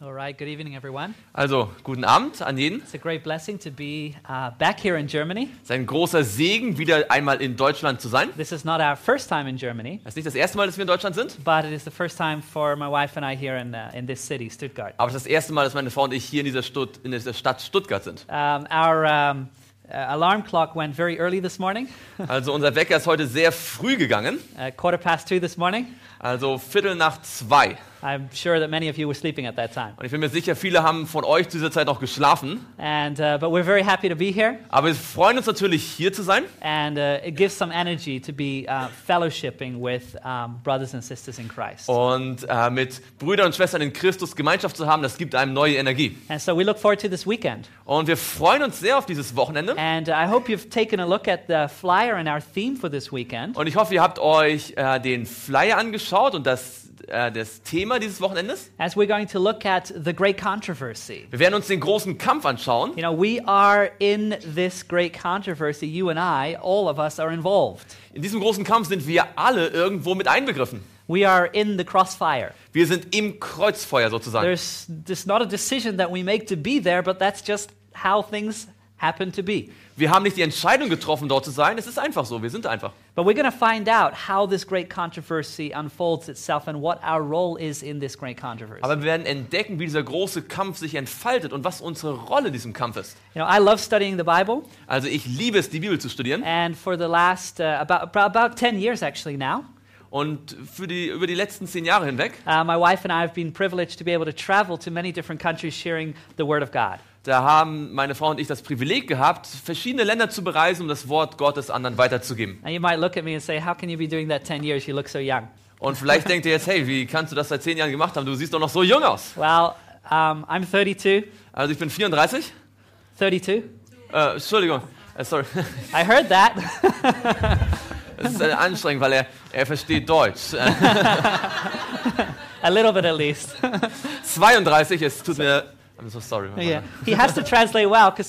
All right, good evening, everyone. Also, guten Abend an jeden. It's a great blessing to be back here in Germany. Es ist ein großer Segen, wieder einmal in Deutschland zu sein. This is not our first time in Germany, Es ist nicht das erste Mal, dass wir in Deutschland sind, but it is the first time for my wife and I here in this city, Stuttgart. aber es ist das erste Mal, dass meine Frau und ich hier in dieser Stadt Stuttgart sind. Our alarm clock went very early this morning, Also unser Wecker ist heute sehr früh gegangen, 2:15 this morning. also 1:45. I'm sure that many of you were sleeping at that time. Und ich bin mir sicher, viele haben von euch zu dieser Zeit noch geschlafen. And but we're very happy to be here, Aber wir freuen uns natürlich, hier zu sein. and it gives some energy to be fellowshipping with brothers and sisters in Christ. Und mit Brüdern und Schwestern in Christus Gemeinschaft zu haben, das gibt einem neue Energie. And so we look forward to this weekend. Und wir freuen uns sehr auf dieses Wochenende. And I hope you've taken a look at the flyer and our theme for this weekend. Und ich hoffe, ihr habt euch den Flyer angeschaut und das Thema dieses Wochenendes. As we're going to look at the great controversy. Wir werden uns den großen Kampf anschauen. You know, we are in this great controversy, you and I, all of us are involved. In diesem großen Kampf sind wir alle irgendwo mit einbegriffen. We are in the crossfire. Wir sind im Kreuzfeuer sozusagen. There's not a decision that we make to be there, but that's just how things happen to be. Wir haben nicht die Entscheidung getroffen, dort zu sein. Es ist einfach so. Wir sind einfach. But we're going to find out how this great controversy unfolds itself and what our role is in this great controversy. Aber wir werden entdecken, wie dieser große Kampf sich entfaltet und was unsere Rolle in diesem Kampf ist. You know, I love studying the Bible, Also ich liebe es, die Bibel zu studieren. and for the last about 10 years actually now, Und über die letzten 10 Jahre hinweg, my wife and I have been privileged to be able to travel to many different countries sharing the Word of God. da haben meine Frau und ich das Privileg gehabt, verschiedene Länder zu bereisen, um das Wort Gottes anderen weiterzugeben. And you might look at me and say, how can you be doing that 10 years? You look so young. Und vielleicht denkt ihr jetzt, hey, wie kannst du das seit 10 Jahren gemacht haben? Du siehst doch noch so jung aus. Well, I'm 32. Also ich bin 34. 32? Entschuldigung, sorry. I heard that. Es ist anstrengend, weil er versteht Deutsch. A little bit at least. 32, es tut mir... I'm so sorry. Yeah. He has to translate well because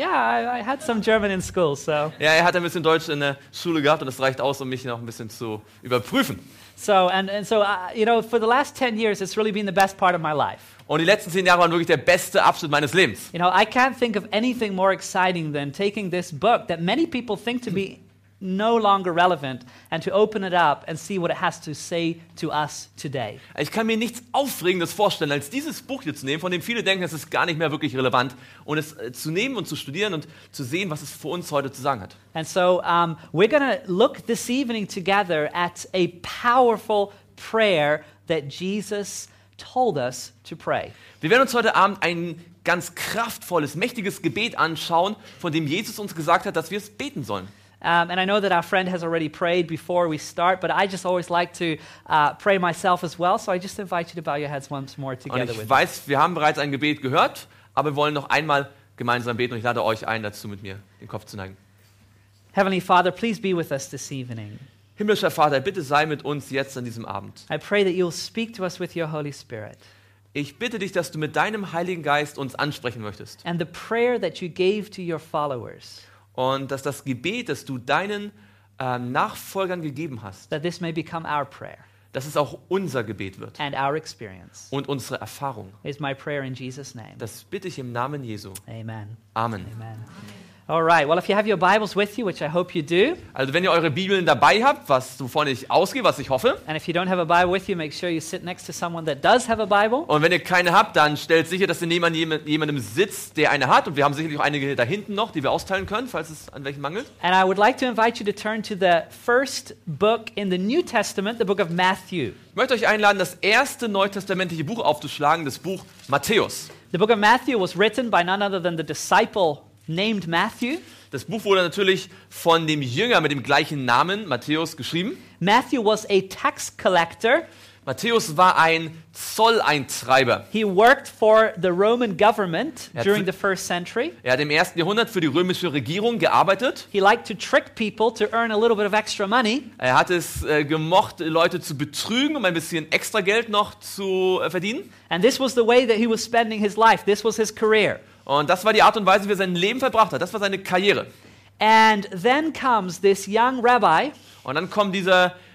I had some German in school, so. Ja, er hat ein bisschen Deutsch in der Schule gehabt und das reicht aus, um mich noch ein bisschen zu überprüfen. So, you know, for the last 10 years, it's really been the best part of my life. Und die letzten 10 Jahre waren wirklich der beste Abschnitt meines Lebens. You know, I can't think of anything more exciting than taking this book that many people think to be no longer relevant and to open it up and see what it has to say to us today. Ich kann mir nichts Aufregendes vorstellen, als dieses Buch hier zu nehmen, von dem viele denken, es ist gar nicht mehr wirklich relevant, und es zu nehmen und zu studieren und zu sehen, was es für uns heute zu sagen hat. And so we're going to look this evening together at a powerful prayer that Jesus told us to pray. Wir werden uns heute Abend ein ganz kraftvolles, mächtiges Gebet anschauen, von dem Jesus uns gesagt hat, dass wir es beten sollen. And I know that our friend has already prayed before we start, but I just always like to pray myself as well, so I just invite you to bow your heads once more Und together with ich me. weiß, wir haben bereits ein Gebet gehört, aber wir wollen noch einmal gemeinsam beten und ich lade euch ein, dazu mit mir den Kopf zu neigen. Heavenly Father, please be with us this evening. Himmlischer Vater, bitte sei mit uns jetzt an diesem Abend. I pray that you'll speak to us with your Holy Spirit. Ich bitte dich, dass du mit deinem Heiligen Geist uns ansprechen möchtest. And the prayer that you gave to your followers, Und dass das Gebet, das du deinen Nachfolgern gegeben hast, that this may become our prayer dass es auch unser Gebet wird and our experience, und unsere Erfahrung. is my prayer in Jesus' name. Das bitte ich im Namen Jesu. Amen. Amen. Amen. All right. Well, if you have your Bibles with you, which I hope you do, Also wenn ihr eure Bibeln dabei habt, wovon ich ausgehe, was ich hoffe, and if you don't have a Bible with you, make sure you sit next to someone that does have a Bible. und wenn ihr keine habt, dann stellt sicher, dass ihr neben jemandem sitzt, der eine hat, und wir haben sicherlich auch einige da hinten noch, die wir austeilen können, falls es an welchen mangelt. And I would like to invite you to turn to the first book in the New Testament, the book of Matthew. Ich möchte euch einladen, das erste neutestamentliche Buch aufzuschlagen, das Buch Matthäus. The book of Matthew was written by none other than the disciple named Matthew. Das Buch wurde natürlich von dem Jünger mit dem gleichen Namen, Matthäus, geschrieben. Matthew was a tax collector. Matthäus war ein Zolleintreiber. He worked for the Roman government Er hat during für- the first century. Er hat im 1. Jahrhundert für die römische Regierung gearbeitet. He liked to trick people to earn a little bit of extra money. Er hat es gemocht, Leute zu betrügen, um ein bisschen extra Geld noch zu verdienen. And this was the way that he was spending his life. This was his career. Und das war die Art und Weise, wie er sein Leben verbracht hat. Das war seine Karriere. And then comes this young rabbi Und dann kommt dieser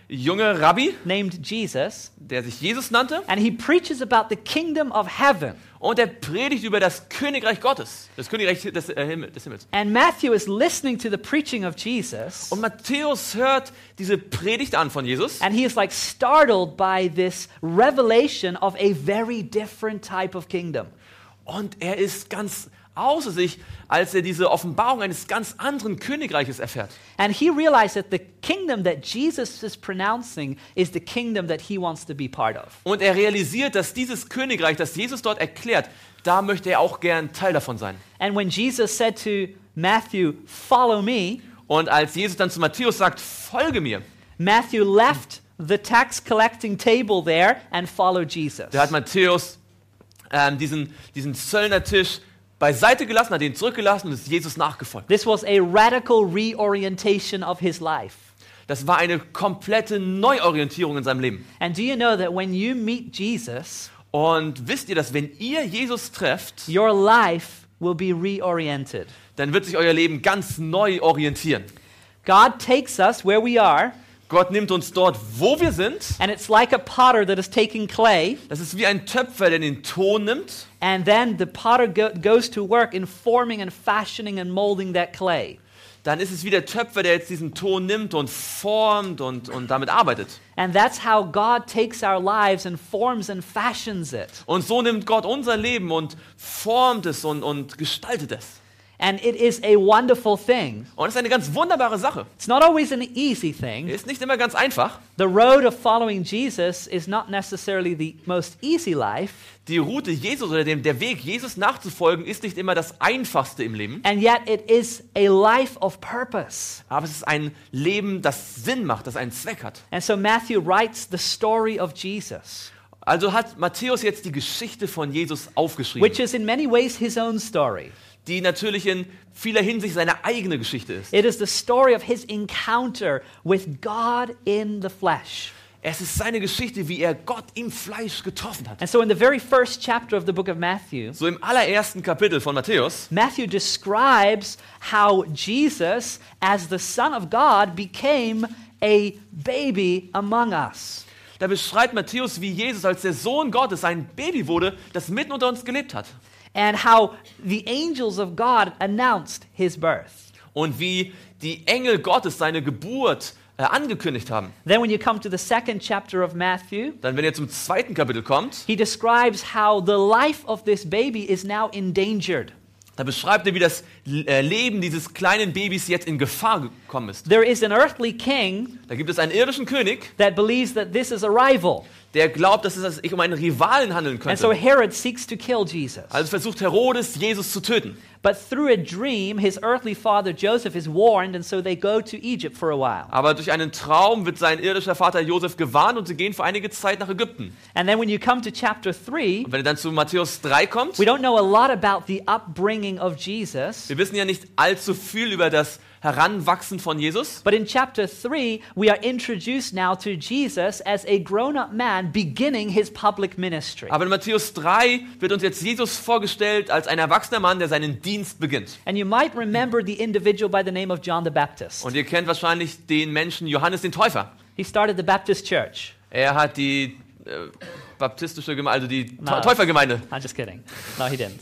junge Rabbi, named Jesus, der sich Jesus nannte, and he preaches about the kingdom of heaven. und er predigt über das Königreich Gottes, das Königreich des Himmels. And Matthew is listening to the preaching of Jesus, Und Matthäus hört diese Predigt an von Jesus and he is like startled by this revelation of a very different type of kingdom. und er ist ganz außer sich, als er diese Offenbarung eines ganz anderen Königreiches erfährt. And he realized that the kingdom that Jesus is pronouncing is the kingdom that he wants to be part of. Und er realisiert, dass dieses Königreich, das Jesus dort erklärt, da möchte er auch gern Teil davon sein. And when Jesus said to Matthew, "Follow me," Und als Jesus dann zu Matthäus sagt, folge mir, Matthew left the tax collecting table there and followed Jesus. da hat Matthäus diesen Zöllnertisch beiseite gelassen, hat ihn zurückgelassen und ist Jesus nachgefolgt. This was a radical reorientation of his life. Das war eine komplette Neuorientierung in seinem Leben. And do you know that when you meet Jesus, Und wisst ihr, dass wenn ihr Jesus trefft, your life will be reoriented? dann wird sich euer Leben ganz neu orientieren. God takes us where we are, Gott nimmt uns dort, wo wir sind. and it's like a potter that is taking clay, Das ist wie ein Töpfer, der den Ton nimmt. and then the potter goes to work in forming and fashioning and molding that clay. Dann ist es wie der Töpfer, der jetzt diesen Ton nimmt und formt und damit arbeitet. And that's how God takes our lives and forms and fashions it. Und so nimmt Gott unser Leben und formt es und gestaltet es. And it is a wonderful thing. Und es ist eine ganz wunderbare Sache. It's not always an easy thing. Ist nicht immer ganz einfach. The road of following Jesus is not necessarily the most easy life, Die Route Jesus oder der Weg, Jesus nachzufolgen, ist nicht immer das Einfachste im Leben. and yet it is a life of purpose. Aber es ist ein Leben, das Sinn macht, das einen Zweck hat. And so Matthew writes the story of Jesus, Also hat Matthäus jetzt die Geschichte von Jesus aufgeschrieben, which is in many ways his own story. die natürlich in vieler Hinsicht seine eigene Geschichte ist. It is the story of his encounter with God in the flesh. Es ist seine Geschichte, wie er Gott im Fleisch getroffen hat. And so in the very first chapter of the book of Matthew, So im allerersten Kapitel von Matthäus, Matthew describes how Jesus, as the Son of God, became a baby among us. da beschreibt Matthäus, wie Jesus als der Sohn Gottes ein Baby wurde, das mitten unter uns gelebt hat. And how the angels of God announced his birth. Und wie die Engel Gottes seine Geburt angekündigt haben. Then when you come to the second chapter of Matthew, Dann, wenn ihr zum zweiten Kapitel kommt, he describes how the life of this baby is now endangered. da beschreibt er, wie das Leben dieses kleinen Babys jetzt in Gefahr gekommen ist. There is an earthly king Da gibt es einen irdischen König, that believes that this is a rival. der glaubt, dass es sich um einen Rivalen handeln And so könnte. Herod seeks to kill Jesus. Also versucht Herodes, Jesus zu töten. But through a dream, his earthly father Joseph is warned, and so they go to Egypt for a while. Aber durch einen Traum wird sein irdischer Vater Josef gewarnt und sie gehen für einige Zeit nach Ägypten. And then when you come to chapter 3, Und wenn ihr dann zu Matthäus 3 kommt, we don't know a lot about the upbringing of Jesus. wir wissen ja nicht allzu viel über das Heranwachsen von Jesus. But in chapter 3, we are introduced now to Jesus as a grown-up man beginning his public ministry. Aber in Matthäus 3 wird uns jetzt Jesus vorgestellt als ein erwachsener Mann, der seinen Dienst beginnt. And you might remember the individual by the name of John the Baptist. Und ihr kennt wahrscheinlich den Menschen Johannes den Täufer. He started the Baptist church. Er hat die baptistische Gemeinde, also die No. Täufergemeinde, I'm just kidding. No, he didn't.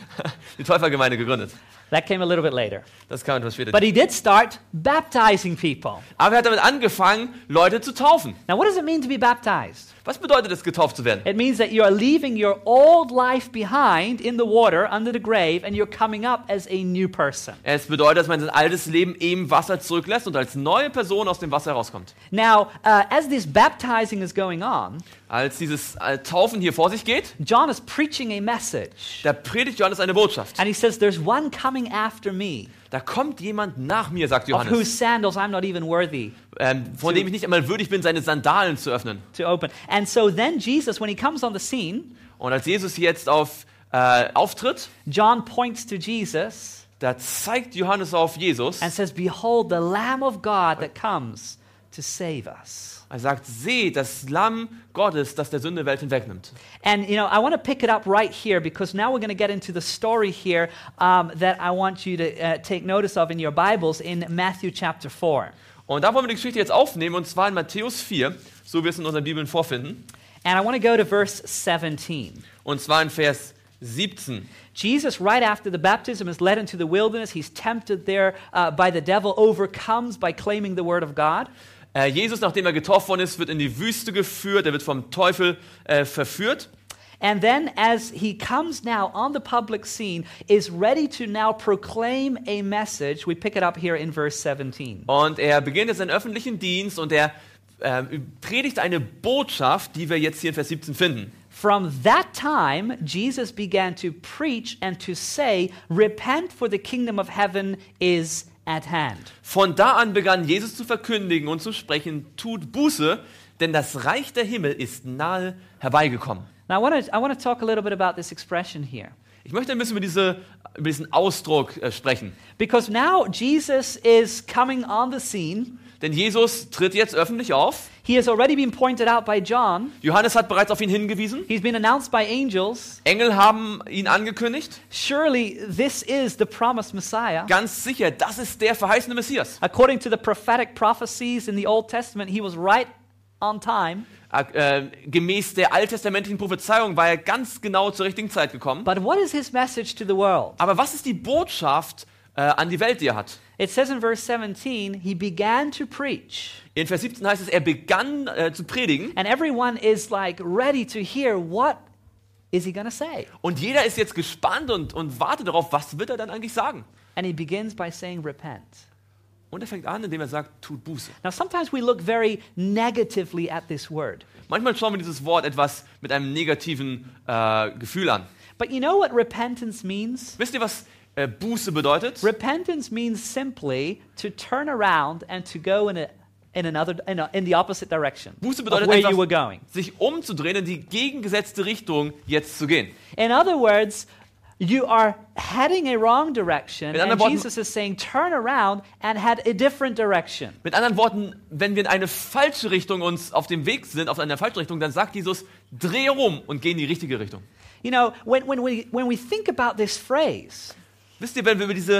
die Täufergemeinde gegründet. That came a little bit later. Das kam etwas später. But he did start baptizing people. Aber er hat damit angefangen, Leute zu taufen. Now, what does it mean to be baptized? Was bedeutet es, getauft zu werden? It means that you are leaving your old life behind in the water under the grave and you're coming up as a new person. Es bedeutet, dass man sein altes Leben im Wasser zurücklässt und als neue Person aus dem Wasser herauskommt. Now, as this baptizing is going on, Als dieses Taufen hier vor sich geht, John is preaching a message. da predigt Johannes eine Botschaft. And he says, there's one coming after me, Da kommt jemand nach mir, sagt of whose Johannes, sandals I'm not even worthy von dem ich nicht einmal würdig bin, seine Sandalen zu öffnen. to open. And so then Jesus, when he comes on the scene, Und als Jesus jetzt auftritt, John points to Jesus da zeigt Johannes auf Jesus. and says, behold, the Lamb of God that comes to save us. Er sagt, seht, das Lamm Gottes, das der Sünde Welt hinwegnimmt. And, you know, I want to pick it up right here because now we're going to get into the story here that I want you to take notice of in your Bibles in Matthew chapter 4. Und da wollen wir die Geschichte jetzt aufnehmen, und zwar in Matthäus 4, so wie wir es in unseren Bibeln vorfinden. And I want to go to verse 17. Und zwar in Vers 17. Jesus, right after the baptism, is led into the wilderness. He's tempted there by the devil, overcomes by claiming the word of God. Jesus, nachdem er getauft worden ist, wird in die Wüste geführt, er wird vom Teufel verführt. And then as he comes now on the public scene, is ready to now proclaim a message. We pick it up here in verse 17. Und er beginnt jetzt seinen öffentlichen Dienst und er predigt eine Botschaft, die wir jetzt hier in Vers 17 finden. From that time, Jesus began to preach and to say, repent, for the kingdom of heaven is at hand. Von da an begann Jesus zu verkündigen und zu sprechen, tut Buße, denn das Reich der Himmel ist nahe herbeigekommen. Now I want to talk a little bit about this expression here. Ich möchte ein bisschen über diesen Ausdruck sprechen. Because now Jesus is coming on the scene. Denn Jesus tritt jetzt öffentlich auf. He has already been pointed out by John. Johannes hat bereits auf ihn hingewiesen. He's been announced by angels. Engel haben ihn angekündigt. Surely this is the promised Messiah. Ganz sicher, das ist der verheißene Messias. According to the prophetic prophecies in the Old Testament, he was right on time. Gemäß der alttestamentlichen Prophezeiung war er ganz genau zur richtigen Zeit gekommen. But what is his message to the world? Aber was ist die Botschaft an die Welt, die er hat? It says in verse 17, he began to preach. In Vers 17 heißt es, er begann zu predigen. And everyone is like ready to hear what is he going to say. Und jeder ist jetzt gespannt und wartet darauf, was wird er dann eigentlich sagen? And he begins by saying repent. Und er fängt an, indem er sagt, tut Buße. Now sometimes we look very negatively at this word. Manchmal schauen wir dieses Wort etwas mit einem negativen Gefühl an. But you know what repentance means? Wisst ihr, was Buße bedeutet? Repentance means simply to turn around and to go in the opposite direction Buße of bedeutet where you were einfach, going. sich umzudrehen, in die gegengesetzte Richtung jetzt zu gehen. In other words, you are heading a wrong direction, Mit and anderen Worten- Jesus is saying, turn around and head a different direction. Mit anderen Worten, wenn wir in eine falsche Richtung uns auf dem Weg sind, auf eine falsche Richtung, dann sagt Jesus, dreh rum und geh in die richtige Richtung. You know, when we think about this phrase, Wisst ihr, wenn wir über diese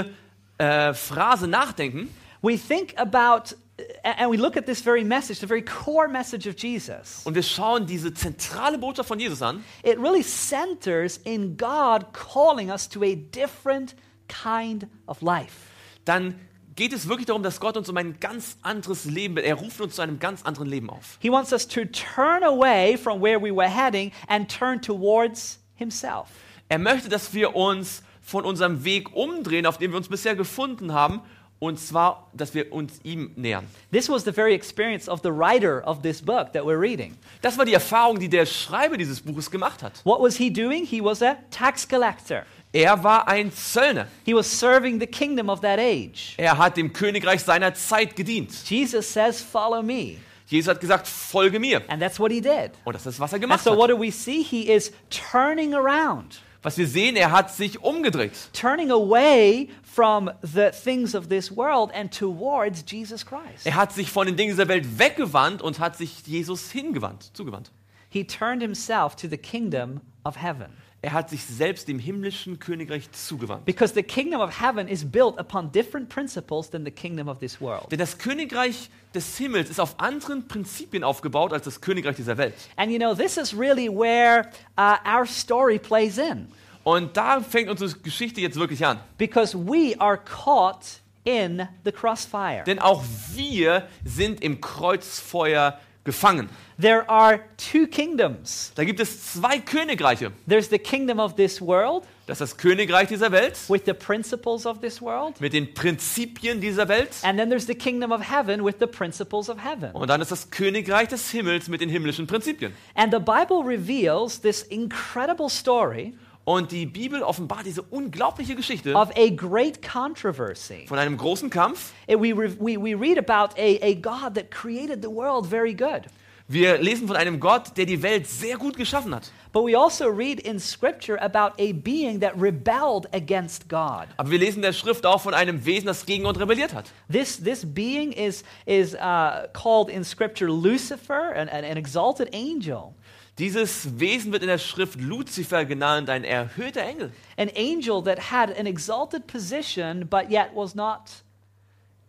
Phrase nachdenken, we think about, and we look at this very message, the very core message of Jesus. und wir schauen diese zentrale Botschaft von Jesus an, It really centers in God calling us to a different kind of life. dann geht es wirklich darum, dass Gott uns um ein ganz anderes Leben will. Er ruft uns zu einem ganz anderen Leben auf. He wants us to turn away from where we were heading and turn towards himself. Er möchte, dass wir uns von unserem Weg umdrehen, auf dem wir uns bisher gefunden haben, und zwar, dass wir uns ihm nähern. This was the very experience of the writer of this book that we're reading. Das war die Erfahrung, die der Schreiber dieses Buches gemacht hat. What was he doing? He was a tax collector. Er war ein Zöllner. He was serving the kingdom of that age. Er hat dem Königreich seiner Zeit gedient. Jesus says, follow me. Jesus hat gesagt, folge mir. And that's what he did. Und das ist, was er And gemacht so what hat. do we see? He is turning around. Was wir sehen, er hat sich umgedreht. Turning away from the things of this world and towards Jesus Christ. Er hat sich von den Dingen dieser Welt weggewandt und hat sich Jesus zugewandt. He turned himself to the kingdom of heaven. Er hat sich selbst dem himmlischen Königreich zugewandt. Because the kingdom of heaven is built upon different principles than the kingdom of this world. Denn das Königreich des Himmels ist auf anderen Prinzipien aufgebaut als das Königreich dieser Welt. And you know, this is really where our story plays in. Und da fängt unsere Geschichte jetzt wirklich an. Because we are caught in the crossfire. Denn auch wir sind im Kreuzfeuer gefangen. There are two kingdoms. Da gibt es zwei Königreiche. There's the kingdom of this world Das ist das Königreich dieser Welt with the principles of this world. mit den Prinzipien dieser Welt. And then there's the kingdom of heaven with the principles of heaven. Und dann ist das Königreich des Himmels mit den himmlischen Prinzipien. And the Bible reveals this incredible story Und die Bibel offenbart diese unglaubliche Geschichte of a great controversy. von einem großen Kampf. We read about a God that created the world very good. Wir lesen von einem Gott, der die Welt sehr gut geschaffen hat. But we also read in Scripture about a being that rebelled against God. Aber wir lesen in der Schrift auch von einem Wesen, das gegen Gott rebelliert hat. This being is called in Scripture Lucifer, an exalted angel. Dieses Wesen wird in der Schrift Luzifer genannt, ein erhöhter Engel. An angel that had an exalted position, but yet was not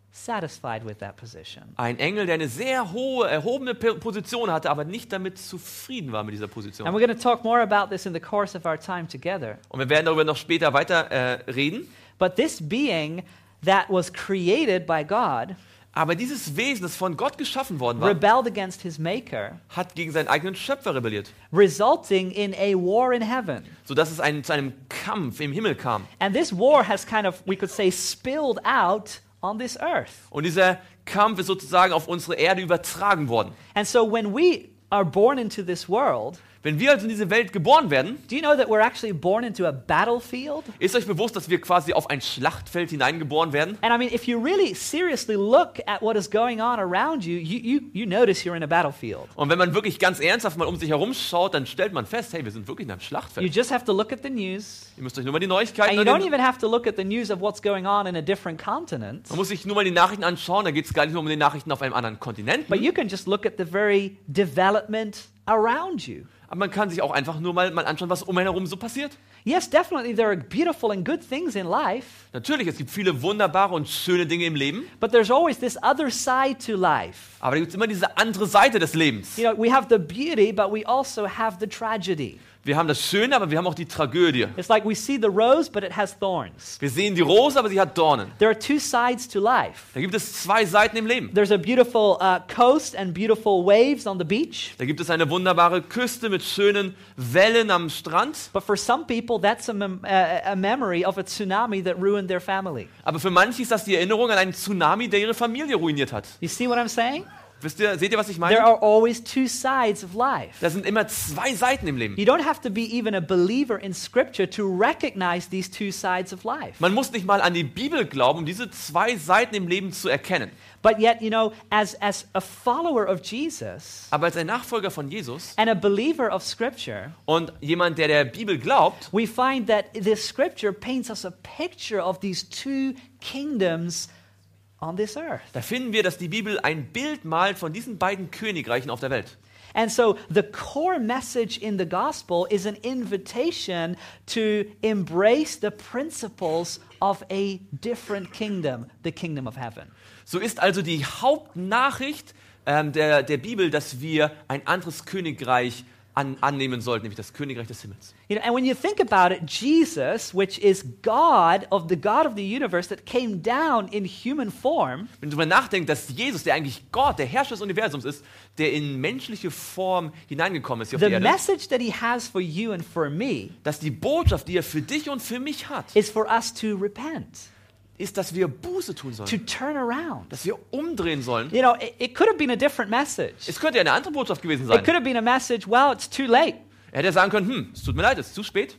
satisfied with that position. Ein Engel, der eine sehr hohe, erhobene Position hatte, aber nicht damit zufrieden war mit dieser And Position. we're going to talk more about this in the course of our time together. Und wir werden darüber noch später weiter reden. But this being that was created by God Aber dieses Wesen, das von Gott geschaffen worden war, rebelled against his maker, hat gegen seinen eigenen Schöpfer rebelliert, resulting in a war in heaven. sodass es zu einem Kampf im Himmel kam. And this war has kind of, we could say, spilled out on this earth. Und dieser Kampf ist sozusagen auf unsere Erde übertragen worden. And so when we are born into this world, Wenn wir also in diese Welt geboren werden, do you know that we're actually born into a battlefield? ist euch bewusst, dass wir quasi auf ein Schlachtfeld hineingeboren werden? And I mean, if you really seriously look at what is going on around you, you notice you're in a battlefield. Und wenn man wirklich ganz ernsthaft mal um sich herum schaut, dann stellt man fest, hey, wir sind wirklich in einem You Schlachtfeld. just have to look at the news. Ihr müsst euch nur mal die Neuigkeiten And you don't ansehen. even have to look at the news of what's going on in a different continent. Man muss sich nur mal die Nachrichten anschauen, da geht es gar nicht nur um die Nachrichten auf einem anderen Kontinent. But you can just look at the very development around you. Aber man kann sich auch einfach nur mal anschauen, was um einen herum so passiert. Yes, definitely there are beautiful and good things in life, Natürlich, es gibt viele wunderbare und schöne Dinge im Leben, but there's always this other side to life. aber da gibt es immer diese andere Seite des Lebens. You know, we have the beauty, but we also have the tragedy. Wir haben das Schöne, aber wir haben auch die Tragödie. It's like we see the rose, but it has thorns. Wir sehen die Rose, aber sie hat Dornen. There are two sides to life. Da gibt es zwei Seiten im Leben. There's a beautiful coast and beautiful waves on the beach, Da gibt es eine wunderbare Küste mit schönen Wellen am Strand. but for some people, that's a memory of a tsunami that ruined their family. Aber für manche ist das die Erinnerung an einen Tsunami, der ihre Familie ruiniert hat. You see what I'm saying? Seht ihr, was ich There meine? are always two sides of life. Da sind immer zwei Seiten im Leben. You don't have to be even a believer in Scripture to recognize these two sides of life. Man muss nicht mal an die Bibel glauben, um diese zwei Seiten im Leben zu erkennen. But yet, you know, as a follower of Jesus Aber als ein Nachfolger von Jesus and a believer of Scripture, und jemand, der der Bibel glaubt, we find that this Scripture paints us a picture of these two kingdoms on this earth. da finden wir, dass die Bibel ein Bild malt von diesen beiden Königreichen auf der Welt. And so the core message in the gospel is an invitation to embrace the principles of a different kingdom, the kingdom of heaven. So ist also die Hauptnachricht der Bibel, dass wir ein anderes Königreich annehmen sollten, nämlich das Königreich des Himmels. You know, and when you think about it, Jesus, which is God of the universe that came down in human form, Wenn du darüber nachdenkst, dass Jesus, der eigentlich Gott, der Herrscher des Universums ist, der in menschliche Form hineingekommen ist hier auf the die Erde, message that he has for you and for me dass die Botschaft, die er für dich und für mich hat, is for us to repent, ist, dass wir Buße tun to sollen, turn around. dass wir umdrehen sollen. You know, it could have been a different message. Es könnte ja eine andere Botschaft gewesen It sein. could have been a message, well, it's too late. Er hätte sagen können, es tut mir leid, es ist zu spät,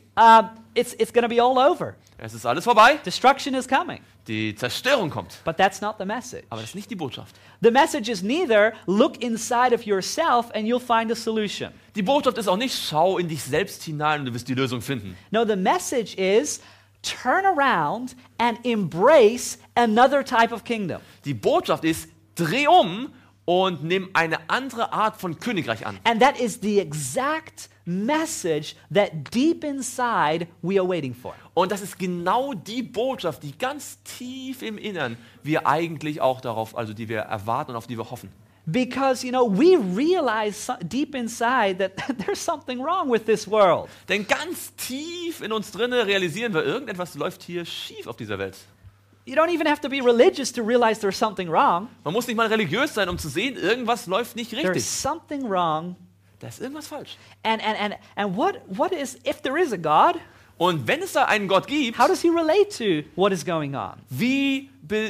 It's going to be all over. es ist alles vorbei, Destruction is coming. die Zerstörung kommt. But that's not the message. Aber das ist nicht die Botschaft. The message is neither look inside of yourself and you'll find a solution. Die Botschaft ist auch nicht, schau in dich selbst hinein und du wirst die Lösung finden. No, the message is turn around and embrace another type of kingdom. Die Botschaft ist, dreh um und nimm eine andere Art von Königreich an. And that is the exact message that deep inside we are waiting for. Und das ist genau die Botschaft, die ganz tief im Innern wir eigentlich auch darauf, also die wir erwarten und auf die wir hoffen. Because, you know, we realize deep inside that there's something wrong with this world. Denn ganz tief in uns drinne realisieren wir, irgendetwas läuft hier schief auf dieser Welt. You don't even have to be religious to realize there's something wrong. Man muss nicht mal religiös sein, um zu sehen, irgendwas läuft nicht There's richtig. something wrong. Da ist irgendwas falsch. And what is, if there is a God, Und wenn es da einen Gott gibt, how does he relate to what is going on? wie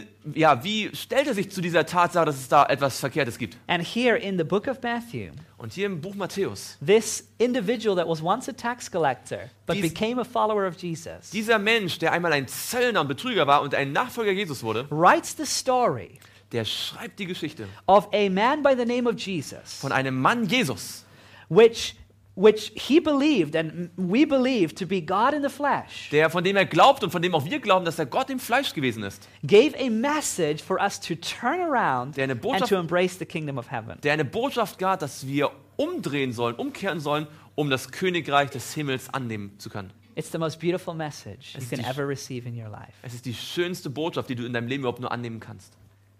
stellt er sich zu dieser Tatsache, dass es da etwas Verkehrtes gibt? And here in the book of Matthew, Und hier im Buch Matthäus, this individual that was once a tax collector but Dies- became a follower of Jesus dieser Mensch, der einmal ein Zöllner und Betrüger war und ein Nachfolger Jesus wurde, writes the story der schreibt die Geschichte of a man by the name of Jesus, von einem Mann Jesus, which he believed and we believe to be God in the flesh, von dem er glaubt und von dem auch wir glauben, dass er Gott im Fleisch gewesen ist, gave a message for us to turn around Der eine and Botschaft- to embrace the kingdom of heaven. der eine Botschaft gab, dass wir umkehren sollen, um das Königreich des Himmels annehmen zu können. It's the most beautiful message you ist can die- ever receive in your life. Es ist die schönste Botschaft, die du in deinem Leben überhaupt nur annehmen kannst.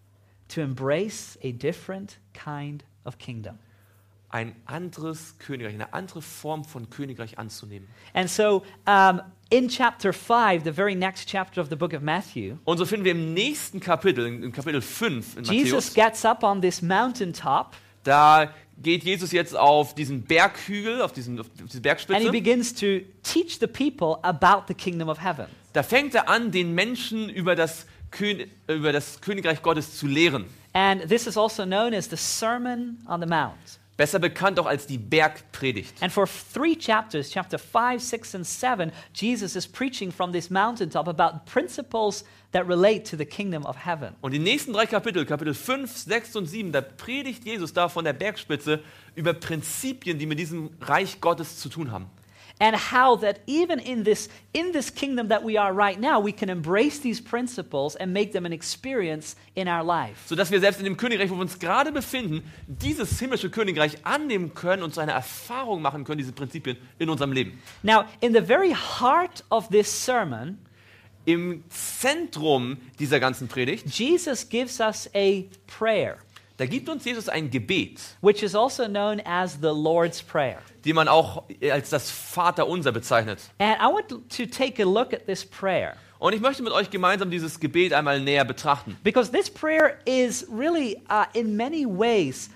to embrace a different kind of kingdom. Ein anderes Königreich, eine andere Form von Königreich anzunehmen. And so in chapter 5, the very next chapter of the book of Matthew, Und so finden wir im nächsten Kapitel, im Kapitel 5 in Jesus Matthäus, gets up on this mountaintop da geht Jesus jetzt auf diesen Berghügel, auf diese and he Bergspitze. begins to teach the people about the kingdom of heaven. Da fängt er an, den Menschen über das Königreich Gottes zu lehren. And this is also known as the Sermon on the Mount. Besser bekannt auch als die Bergpredigt. And for 3 chapters, chapter 5, 6, and 7, Jesus is preaching from this mountaintop about principles that relate to the kingdom of heaven. Und die nächsten 3 Kapitel, Kapitel 5, 6 und 7, da predigt Jesus da von der Bergspitze über Prinzipien, die mit diesem Reich Gottes zu tun haben. And how that even in this kingdom that we are right now, we can embrace these principles and make them an experience in our life. Sodass wir selbst in dem Königreich, wo wir uns gerade befinden, dieses himmlische Königreich annehmen können und zu einer Erfahrung machen können, diese Prinzipien in unserem Leben. Now, in the very heart of this sermon, Im Zentrum dieser ganzen Predigt, Jesus gives us a prayer, da gibt uns Jesus ein Gebet, which is also known as the Lord's Prayer. die man auch als das Vaterunser bezeichnet. And I want to take a look at this prayer, Und ich möchte mit euch gemeinsam dieses Gebet einmal näher betrachten. because this prayer is really, in many ways,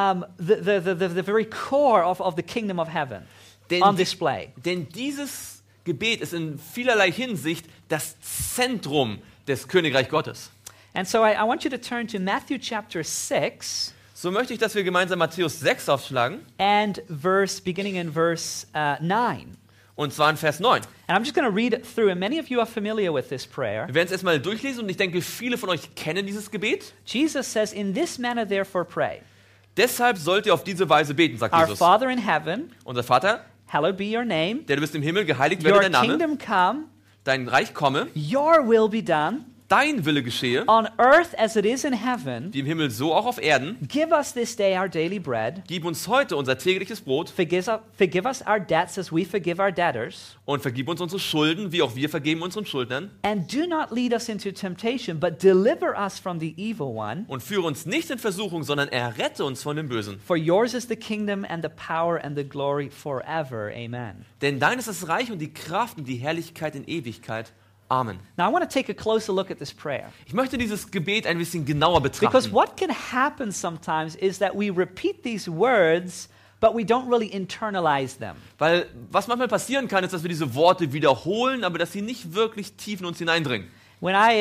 the very core of the kingdom of heaven on display. Denn dieses Gebet ist in vielerlei Hinsicht das Zentrum des Königreich Gottes. And so I want you to turn to Matthew chapter 6 So möchte ich, dass wir gemeinsam Matthäus 6 aufschlagen, and beginning in verse 9. und zwar in Vers 9. And I'm just going to read it through, and many of you are familiar with this prayer. Wir werden es erstmal durchlesen und ich denke, viele von euch kennen dieses Gebet. Jesus says, "In this manner therefore pray, Deshalb sollt ihr auf diese Weise beten, sagt Our Jesus. Father in heaven, Unser Vater, hallowed be your name, der du bist im Himmel, geheiligt werde your dein Name, kingdom come, dein Reich komme, your will be done, dein Wille geschehe, on earth as it is in heaven. wie im Himmel so auch auf Erden. Give us this day our daily bread. Gib uns heute unser tägliches Brot Forgive us our debts as we forgive our debtors. und vergib uns unsere Schulden, wie auch wir vergeben unseren Schuldnern. And do not lead us into temptation, but deliver us from the evil one. Und führe uns nicht in Versuchung, sondern errette uns von dem Bösen. For yours is the kingdom and the power and the glory forever. Amen." Denn dein ist das Reich und die Kraft und die Herrlichkeit in Ewigkeit. Amen. Now I want to take a closer look at this prayer. Ich möchte dieses Gebet ein bisschen genauer Because betrachten. what can happen sometimes is that we repeat these words, but we don't really internalize them. Weil was manchmal passieren kann, ist, dass wir diese Worte wiederholen, aber dass sie nicht wirklich tief in uns hineindringen. When I,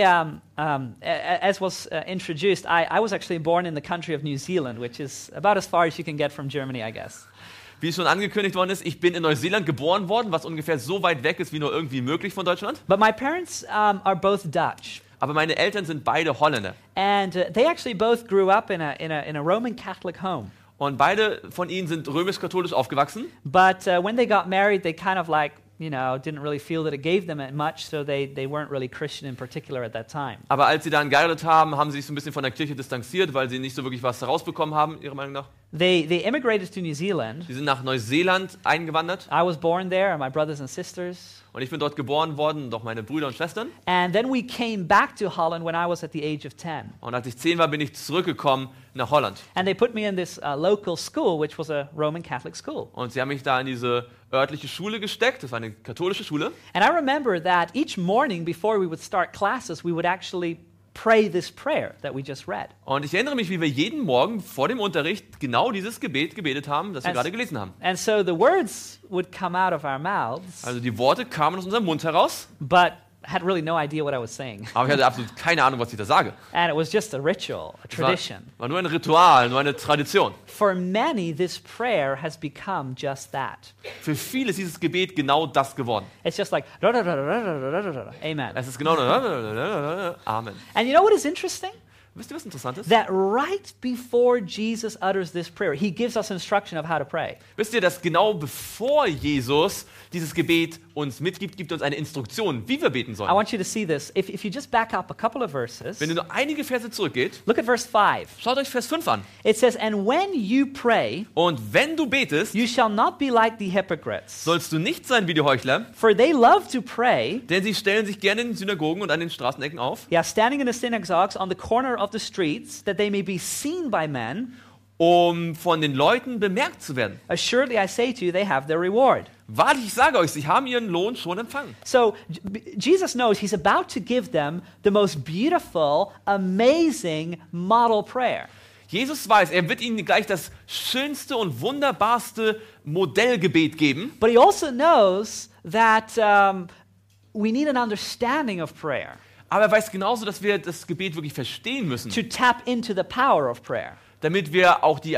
as was introduced, I was actually born in the country of New Zealand, which is about as far as you can get from Germany, I guess. Wie schon angekündigt worden ist, ich bin in Neuseeland geboren worden, was ungefähr so weit weg ist, wie nur irgendwie möglich von Deutschland. But my parents are both Dutch. Aber meine Eltern sind beide Holländer. And they actually both grew up in a Roman Catholic home. Und beide von ihnen sind römisch-katholisch aufgewachsen. But when they got married, they kind of didn't really feel that it gave them much, so they weren't really Christian in particular at that time. Aber als sie dann geheiratet haben, haben sie sich so ein bisschen von der Kirche distanziert, weil sie nicht so wirklich was herausbekommen haben, ihrer Meinung nach. They immigrated to New Zealand. Sie sind nach Neuseeland eingewandert. I was born there, and my brothers and sisters. Und ich bin dort geboren worden, und auch meine Brüder und Schwestern. And then we came back to Holland when I was at the age of 10. Und als ich 10 war, bin ich zurückgekommen nach Holland. And they put me in this local school, which was a Roman Catholic school. Und sie haben mich da in diese örtliche Schule gesteckt. Das war eine katholische Schule. And I remember that each morning before we would start classes, we would actually pray this prayer that we just read. Und ich erinnere mich, wie wir jeden Morgen vor dem Unterricht genau dieses Gebet gebetet haben, das wir gerade gelesen haben. And so the words would come out of our mouths, Also die Worte kamen aus unserem Mund heraus, but had really no idea what I was saying. aber ich hatte absolut keine Ahnung, was ich da sage. And it was just a ritual, a Es war, tradition. war nur ein Ritual, nur eine Tradition. For many, this prayer has become just that. Für viele ist dieses Gebet genau das geworden. It's just like, amen. Es ist genau Amen. And you know what is interesting? Wisst ihr, was interessant ist? That right before Jesus utters this prayer, he gives us instruction of how to pray. Wisst ihr, dass genau bevor Jesus dieses Gebet uns mitgibt, gibt uns eine Instruktion, wie wir beten I sollen. want you to see this. If you just back up a couple of verses, Wenn ihr nur einige Verse zurückgeht, look at verse 5. schaut euch Vers 5 an. It says, "And when you pray, Und wenn du betest, you shall not be like the hypocrites, sollst du nicht sein wie die Heuchler, for they love to pray, denn sie stellen sich gerne in den Synagogen und an den Straßenecken auf, standing in the synagogues on the corner of the streets, that they may be seen by men. um von den Leuten bemerkt zu werden. Assuredly I say to you, they have their reward. Wahrlich, ich sage euch, sie haben ihren Lohn schon empfangen. So Jesus knows he's about to give them the most beautiful, amazing model prayer. Jesus weiß, er wird ihnen gleich das schönste und wunderbarste Modellgebet geben. But he also knows that we need an understanding of prayer Aber er weiß genauso, dass wir das Gebet wirklich verstehen müssen, to tap into the power of prayer. damit wir auch die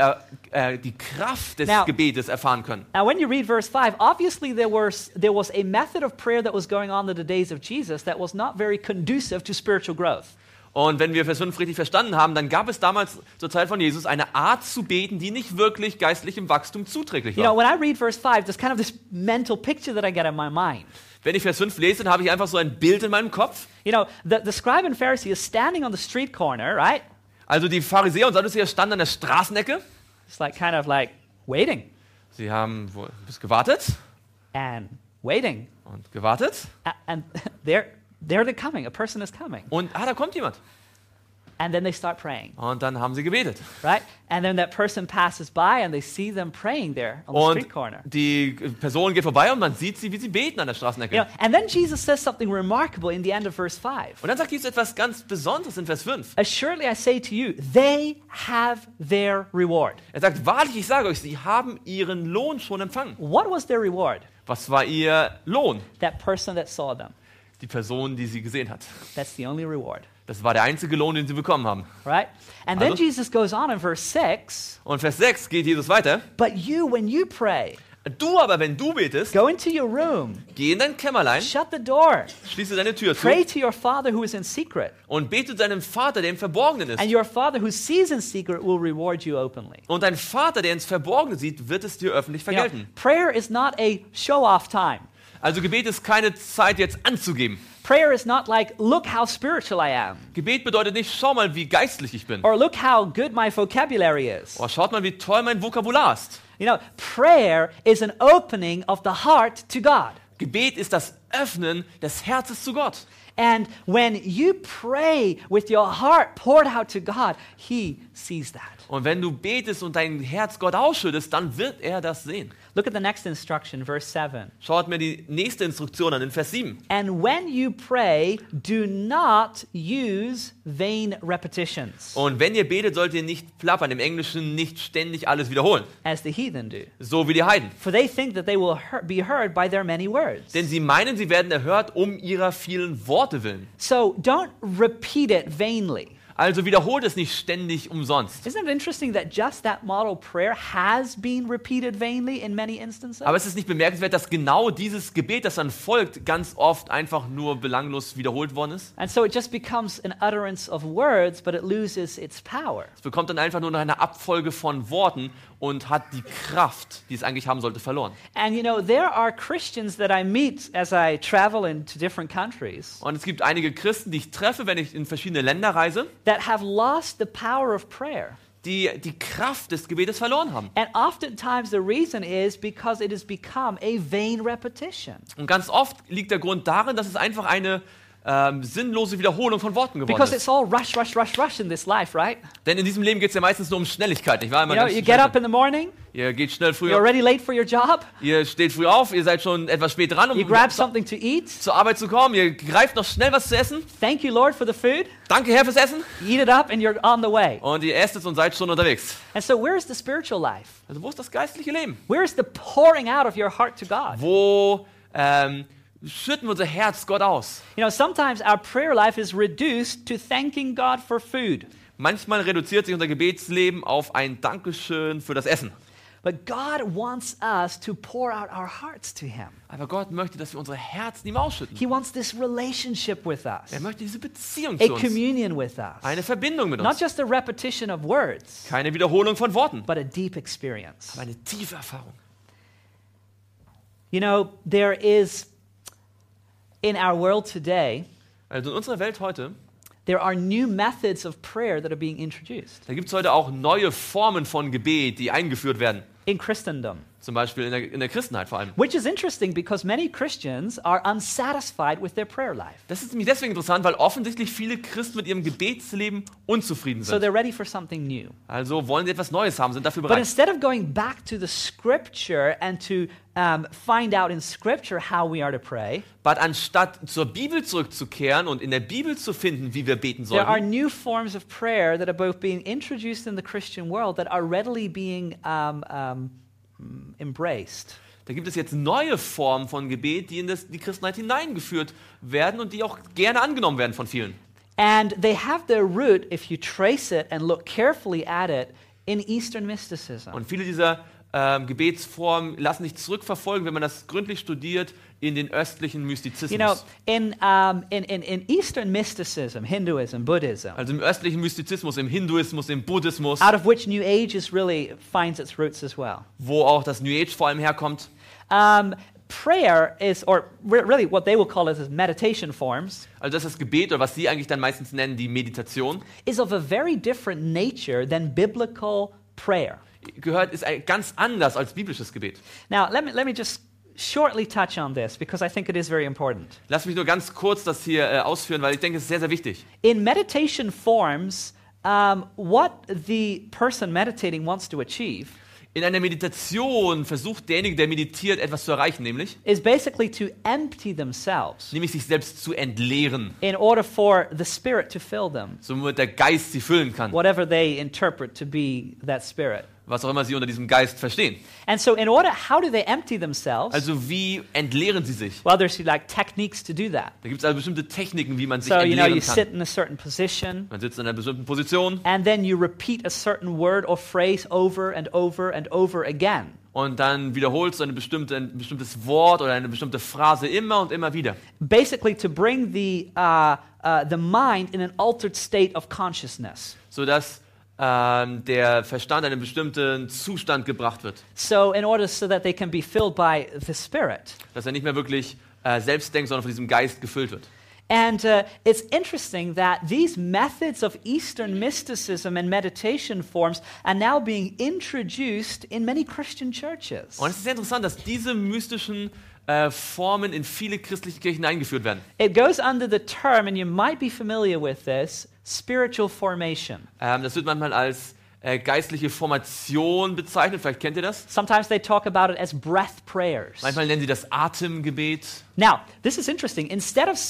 Kraft des Now- Gebetes erfahren können. Now, when you read verse 5, obviously there was a method of prayer that was going on in the days of Jesus that was not very conducive to spiritual growth. Und wenn wir Vers 5 richtig verstanden haben, dann gab es damals zur Zeit von Jesus eine Art zu beten, die nicht wirklich geistlichem Wachstum zuträglich You know, war. when I read verse 5, there's kind of this mental picture that I get in my mind. Wenn ich Vers 5 lese, dann habe ich einfach so ein Bild in meinem Kopf. You know, the scribe and Pharisee is standing on the street corner, right? Also die Pharisäer und Sadduzäer standen an der Straßenecke. It's like kind of like waiting Sie haben gewartet and waiting. und gewartet. And they're coming. A person is coming. Und da kommt jemand. And then they start praying, Und dann haben sie gebetet. right? And then that person passes by and they see them praying there on the Und street corner. die Person geht vorbei und man sieht sie, wie sie beten an der You Straßenecke. know, and then Jesus says something remarkable in the end of verse 5. Und dann sagt Jesus etwas ganz Besonderes in Vers 5. Assuredly I say to you, they have their reward. Er sagt, wahrlich, ich sage euch, sie haben ihren Lohn schon empfangen. What was their reward? Was war ihr Lohn? That person that saw them. Die Person, die sie gesehen hat. That's the only reward, Das war der einzige Lohn, den sie bekommen haben. right? And then Also- Jesus goes on in verse 6, Und Vers 6 geht Jesus weiter. but you, when you pray, Du aber, wenn du betest, go into your room, geh in dein Kämmerlein, shut the door, schließe deine Tür zu pray to your Father who is in secret, und bete deinem Vater, der im Verborgenen and ist. your Father who sees in secret will reward you openly. Und dein Vater, der ins Verborgene sieht, wird es dir öffentlich You know, vergelten. prayer is not a show-off time. Also Gebet ist keine Zeit jetzt anzugeben. Prayer is not like, look how spiritual I am, Gebet bedeutet nicht, schau mal, wie geistlich ich bin. or look how good my vocabulary is. Oh, schaut mal, wie toll mein Vokabular ist. You know, prayer is an opening of the heart to God. Gebet ist das Öffnen des Herzens zu Gott. And when you pray with your heart poured out to God, He sees that. Und wenn du betest und dein Herz Gott ausschüttest, dann wird er das sehen. Look at the next instruction, verse 7. Schaut mir die nächste Instruktion an, in Vers 7. And when you pray, do not use vain repetitions, Und wenn ihr betet, sollt ihr nicht plappern, im Englischen nicht ständig alles wiederholen, as the heathen do. so wie die Heiden. For they think that they will be heard by their many words. Denn sie meinen, sie werden erhört um ihrer vielen Worte willen. So don't repeat it vainly. Also wiederholt es nicht ständig umsonst. Isn't it interesting that just that model prayer has been repeated vainly in many instances? Aber es ist nicht bemerkenswert, dass genau dieses Gebet, das dann folgt, ganz oft einfach nur belanglos wiederholt worden ist? And so it just becomes an utterance of words, but it loses its power. Es bekommt dann einfach nur noch eine Abfolge von Worten und hat die Kraft, die es eigentlich haben sollte, verloren. And you know, there are Christians that I meet as I travel into different countries Und es gibt einige Christen, die ich treffe, wenn ich in verschiedene Länder reise, that have lost the power of prayer. die die Kraft des Gebetes verloren haben. And oftentimes the reason is because it has become a vain repetition. Und ganz oft liegt der Grund darin, dass es einfach eine sinnlose Wiederholung von Worten geworden Because ist. it's all rush, rush, rush, rush in this life, right? Denn in diesem Leben geht es ja meistens nur um Schnelligkeit, nicht wahr? Immer You know, ganz you schnell. get up in the morning, Ihr geht schnell früh you're already late for your job, ihr steht früh auf, ihr seid schon etwas spät dran, you um grab something to eat. zur Arbeit zu kommen, ihr greift noch schnell was zu essen. Thank you, Lord, for the food. Danke, Herr, fürs Essen. You eat it up and you're on the way. Und ihr esst es und seid schon unterwegs. And so where is the spiritual life? Also wo ist das geistliche Leben? Where is the pouring out of your heart to God? Wo schütten wir unser Herz Gott aus? You know, sometimes our prayer life is reduced to thanking God for food. Manchmal reduziert sich unser Gebetsleben auf ein Dankeschön für das Essen. But God wants us to pour out our hearts to Him. Aber Gott möchte, dass wir unsere Herzen ihm ausschütten. He wants this relationship with us, Er möchte diese Beziehung a zu uns. communion with us. Eine Verbindung mit Not uns. just a repetition of words, Keine Wiederholung von Worten, but a deep experience. aber eine tiefe Erfahrung. You know, there is, in our world today, Also in unserer Welt heute, there are new methods of prayer that are being introduced da gibt es heute auch neue Formen von Gebet, die eingeführt werden. in Christendom. Zum Beispiel in der Christenheit vor allem. Which is interesting because many Christians are unsatisfied with their prayer life. Das ist nämlich deswegen interessant, weil offensichtlich viele Christen mit ihrem Gebetsleben unzufrieden So sind. they're ready for something new. Also wollen sie etwas Neues haben, sind dafür But bereit. instead of going back to the scripture and to find out in scripture how we are to pray, Aber anstatt zur Bibel zurückzukehren und in der Bibel zu finden, wie wir beten there are sollten, new forms of prayer that are both being introduced in the Christian world that are readily being embraced. da gibt es jetzt neue Formen von Gebet, die in die Christenheit hineingeführt werden und die auch gerne angenommen werden von vielen. And they have their root, if you trace it and look carefully at it, in Eastern mysticism. Und viele dieser Gebetsformen lassen sich zurückverfolgen, wenn man das gründlich studiert, in den östlichen Mystizismus. You know, in Eastern mysticism, Hinduism, Buddhism, Also im östlichen Mystizismus, im Hinduismus, im Buddhismus, out of which New Age really finds its roots as well. wo auch das New Age vor allem herkommt. Prayer is, or really what they will call it as meditation forms, Also das ist das Gebet, oder was sie eigentlich dann meistens nennen, die Meditation, is of a very different nature than biblical prayer. ist ganz anders als biblisches Gebet. Now, let me just shortly touch on this because I think it is very important. Lass mich nur ganz kurz das hier ausführen, weil ich denke, es ist sehr, sehr wichtig. In meditation forms, what the person meditating wants to achieve In einer Meditation versucht derjenige, der meditiert, etwas zu erreichen, nämlich is basically to empty themselves sich selbst zu entleeren, in order for the Spirit to fill them, somit der Geist sie füllen kann, whatever they interpret to be that Spirit. was auch immer sie unter diesem Geist verstehen. And so how do they empty themselves? Also wie entleeren sie sich? Well, there's like techniques to do that. Da gibt es also bestimmte Techniken, wie man sich So, you entleeren sit kann. in a certain position, Man sitzt in einer bestimmten Position and then you repeat a certain word or phrase over and over and over again. und dann wiederholst du ein bestimmtes Wort oder eine bestimmte Phrase immer und immer wieder. Basically to bring the mind in an altered state of consciousness. Sodass der Verstand in einen bestimmten Zustand gebracht wird. So so that they can be filled by the Spirit. Dass er nicht mehr wirklich selbst denkt, sondern von diesem Geist gefüllt wird. And it's interesting that these methods of Eastern mysticism and meditation forms are now being introduced in many Christian churches. Und es ist sehr interessant, dass diese mystischen Formen in viele christliche Kirchen eingeführt werden. It goes under the term, and you might be familiar with this, spiritual formation. Das wird manchmal als geistliche Formation bezeichnet, vielleicht kennt ihr das. Sometimes they talk about it as breath prayers. Manchmal nennen sie das Atemgebet. Now, this is interesting. Instead of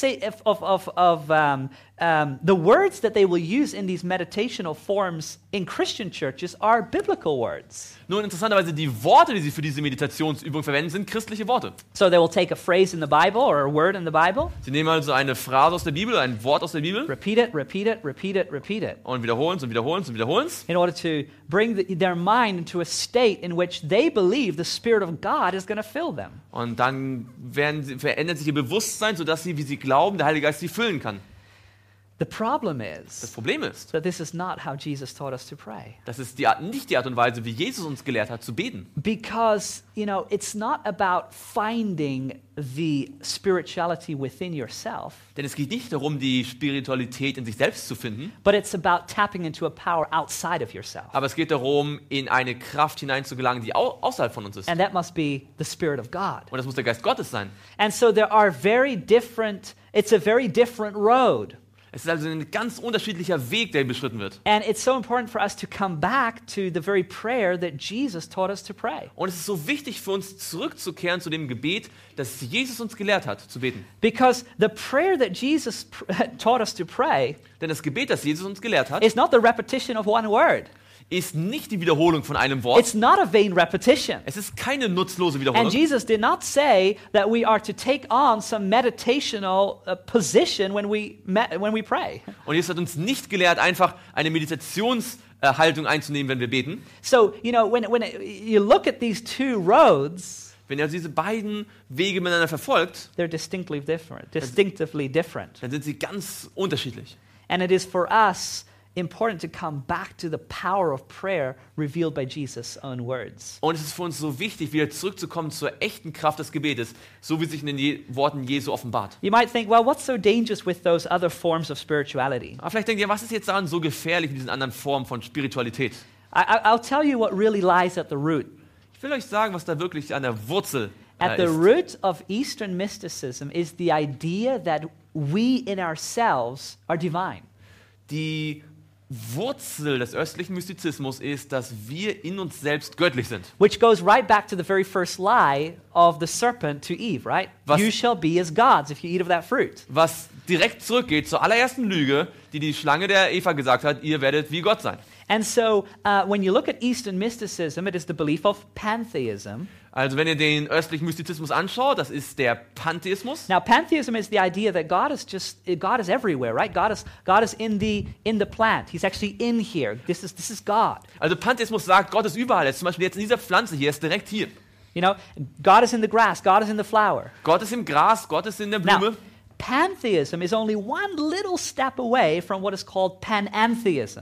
the words that they will use in these meditational forms in Christian churches are biblical words. Nun, interessanterweise, die Worte, die sie für diese Meditationsübung verwenden, sind christliche Worte. So they will take a phrase in the Bible or a word in the Bible, Sie nehmen also eine Phrase aus der Bibel, ein Wort aus der Bibel repeat it, repeat it, repeat it, repeat it, und wiederholen es und wiederholen es und wiederholen es. in order to bring their mind into a state in which they believe the Spirit of God is going to fill them. Und dann verändert sich ihr Bewusstsein, sodass sie, wie sie glauben, der Heilige Geist sie füllen kann. The problem Das is Problem ist, that this is not how Jesus taught us to pray. das ist nicht die Art und Weise, wie Jesus uns gelehrt hat, zu beten. Because, it's not about finding the spirituality within yourself, Denn es geht nicht darum, die Spiritualität in sich selbst zu finden, but it's about tapping into a power outside of yourself. aber es geht darum, in eine Kraft hineinzugelangen, die außerhalb von uns ist. And that must be the Spirit of God. Und das muss der Geist Gottes sein. And so it's a very different road. Es ist also ein ganz unterschiedlicher Weg, der beschritten wird. And it's so important for us to come back to the very prayer that Jesus taught us to pray. Und es ist so wichtig für uns, zurückzukehren zu dem Gebet, das Jesus uns gelehrt hat, zu beten. Because the prayer that Jesus taught us to pray Denn das Gebet, das Jesus uns gelehrt hat, is not the repetition of one word. ist nicht die Wiederholung von einem Wort. It's not a vain repetition. Es ist keine nutzlose And Wiederholung. Jesus did not say that we are to take on some meditational position when we pray. Und Jesus hat uns nicht gelehrt, einfach eine Meditationshaltung einzunehmen, wenn wir beten. So, when you look at these two roads, Wenn er diese beiden Wege miteinander verfolgt, they're distinctively different. dann sind sie ganz unterschiedlich. And it is for us important to come back to the power of prayer revealed by Jesus' own words. Und es ist für uns so wichtig, wieder zurückzukommen zur echten Kraft des Gebetes, so wie sich in den Worten Jesu offenbart. You might think, well, what's so dangerous with those other forms of spirituality? Aber vielleicht denkt ihr, was ist jetzt daran so gefährlich mit diesen anderen Formen von Spiritualität? I'll tell you what really lies at the root. Ich will euch sagen, was da wirklich an der Wurzel At the ist. root of Eastern mysticism is the idea that we in ourselves are divine. Die Wurzel des östlichen Mystizismus ist, dass wir in uns selbst göttlich sind. Which goes right back to the very first lie of the serpent to Eve, right? Was- You shall be as gods if you eat of that fruit. Was direkt zurückgeht zur allerersten Lüge, die die Schlange der Eva gesagt hat, ihr werdet wie Gott sein. And so when you look at Eastern mysticism, it is the belief of pantheism. Also wenn ihr den östlichen Mystizismus anschaut, das ist der Pantheismus. Now, pantheism is the idea that God is everywhere, right? God is in the plant. He's actually in here. This is God. Also Pantheismus sagt, Gott ist überall. Er ist zum Beispiel jetzt in dieser Pflanze hier, er ist direkt hier. You know, God is in the grass. God is in the flower. Gott ist im Gras, Gott ist in der Now, Blume. pantheism is only one little step away from what is called panentheism.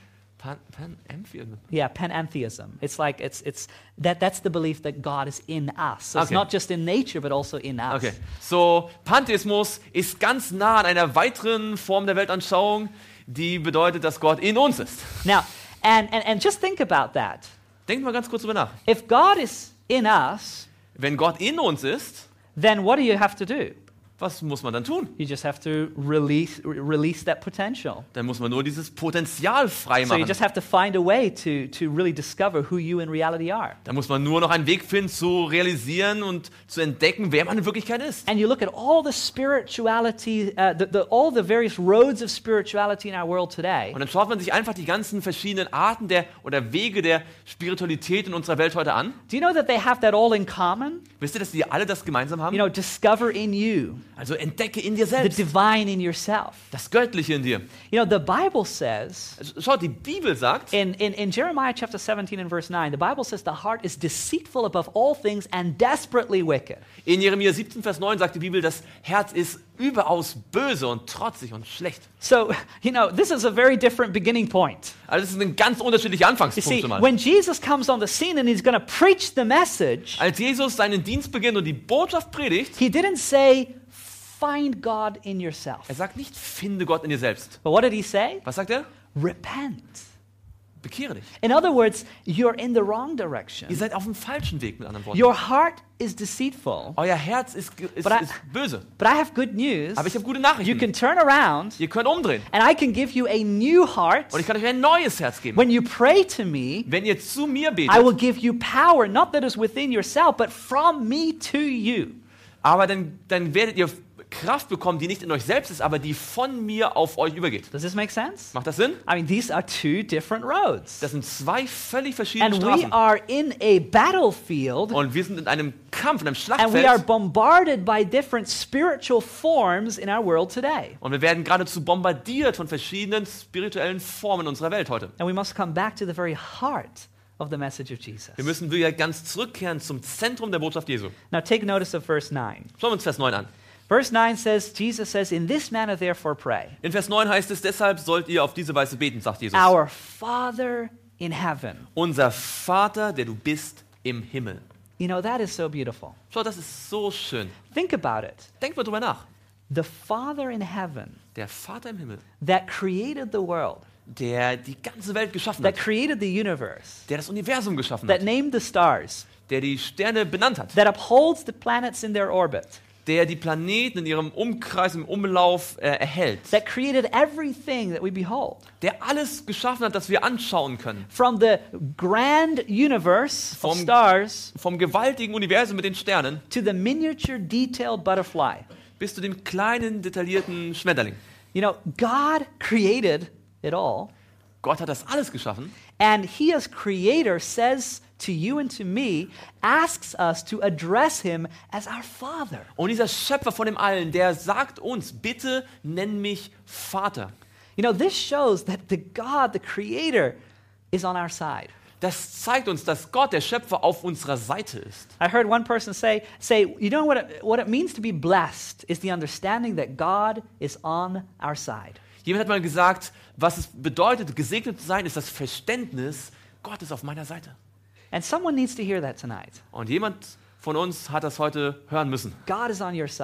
Pantheism. Yeah, panentheism. It's like that's the belief that God is in us. So it's Okay. not just in nature, but also in us. Okay, so Pantheismus ist ganz nah an einer weiteren Form der Weltanschauung, die bedeutet, dass Gott in uns ist. Now, and just think about that. Denkt mal ganz kurz drüber nach. If God is in us, Wenn Gott in uns ist, then what do you have to do? was muss man dann tun? You just have to release that potential. Dann muss man nur dieses Potenzial So you freimachen. just have to find a way to really discover who you in reality are. Da muss man nur noch einen Weg finden, zu realisieren und zu entdecken, wer man in Wirklichkeit ist. And you look at all the spirituality, all the various roads of spirituality in our world today. Und dann schaut man sich einfach die ganzen verschiedenen Arten oder Wege der Spiritualität in unserer Welt heute an. Do you know that they have that all in common? Wisst ihr, dass die alle das gemeinsam haben? You know, discover in you Also entdecke in dir the selbst divine in yourself. das Göttliche in dir. You know, the Bible says Also, schaut, die Bibel sagt, in Jeremiah chapter 17 and verse 9, the Bible says the heart is deceitful above all things and desperately wicked. in Jeremia 17, Vers 9 sagt die Bibel, das Herz ist überaus böse und trotzig und schlecht. So, you know, this is a very different beginning point. Also das ist ein ganz unterschiedlicher You Anfangspunkt see, schon mal. when Jesus comes on the scene and he's going to preach the message, Als Jesus seinen Dienst beginnt und die Botschaft predigt, he didn't say, find God in yourself. er sagt nicht, finde Gott in dir selbst. But what did he say? Was sagt er? Repent. Bekehre dich. In other words, you're in the wrong direction. Ihr seid auf dem falschen Weg, mit anderen Worten. Your heart is deceitful. Euer Herz ist But I- böse. But I have good news. Aber ich habe gute You Nachrichten. can turn around Ihr könnt umdrehen. and I can give you a new heart. Und ich kann euch ein neues Herz geben. When you pray to me, Wenn ihr zu mir I betet, will give you power, not that is within yourself, but from me to you. aber dann werdet ihr Kraft bekommen, die nicht in euch selbst ist, aber die von mir auf euch übergeht. Does this make sense? Macht das Sinn? I mean, these are two different roads. Das sind zwei völlig verschiedene And we Straßen. are in a battlefield, Und wir sind in einem Kampf, in einem and we are Schlachtfeld. bombarded by different spiritual forms in our world today. Und wir werden geradezu bombardiert von verschiedenen spirituellen Formen in unserer Welt heute. And we must come back to the very heart of the message of Jesus. Wir müssen wieder ganz zurückkehren zum Zentrum der Botschaft Jesu. Now take notice of verse 9. Schauen wir uns Vers 9 an. Verse 9 says, Jesus says, in this manner therefore pray. In Vers 9 heißt es, deshalb sollt ihr auf diese Weise beten, sagt Jesus. Our Father in heaven. Unser Vater, der du bist im Himmel. You know, that is so beautiful. Schau, das ist so schön. Think about it. Denkt mal drüber nach. The Father in heaven Der Vater im Himmel, that created the world, der die ganze Welt geschaffen that hat, created the universe, der das Universum geschaffen that hat, named the stars, der die Sterne benannt hat, that upholds the planets in their orbit, der die Planeten in ihrem Umkreis, im Umlauf erhält, that created everything that we behold. der alles geschaffen hat, das wir anschauen können. From the grand universe of Vom- stars Vom gewaltigen Universum mit den Sternen to the miniature detailed butterfly. bis zu dem kleinen, detaillierten Schmetterling. You know, God created it all, Gott hat das alles geschaffen and He as Creator says to you and to me, asks us to address Him as our Father. und dieser Schöpfer von dem Allen, der sagt uns, bitte nenn mich Vater. You know, this shows that the God, the Creator, is on our side. Das zeigt uns, dass Gott, der Schöpfer, auf unserer Seite ist. I heard one person say, you know what it means to be blessed is the understanding that God is on our side. Jemand hat mal gesagt, was es bedeutet, gesegnet zu sein, ist das Verständnis, Gott ist auf meiner Seite. And someone needs to hear that tonight. Und jemand von uns hat das heute hören müssen. God is on your side.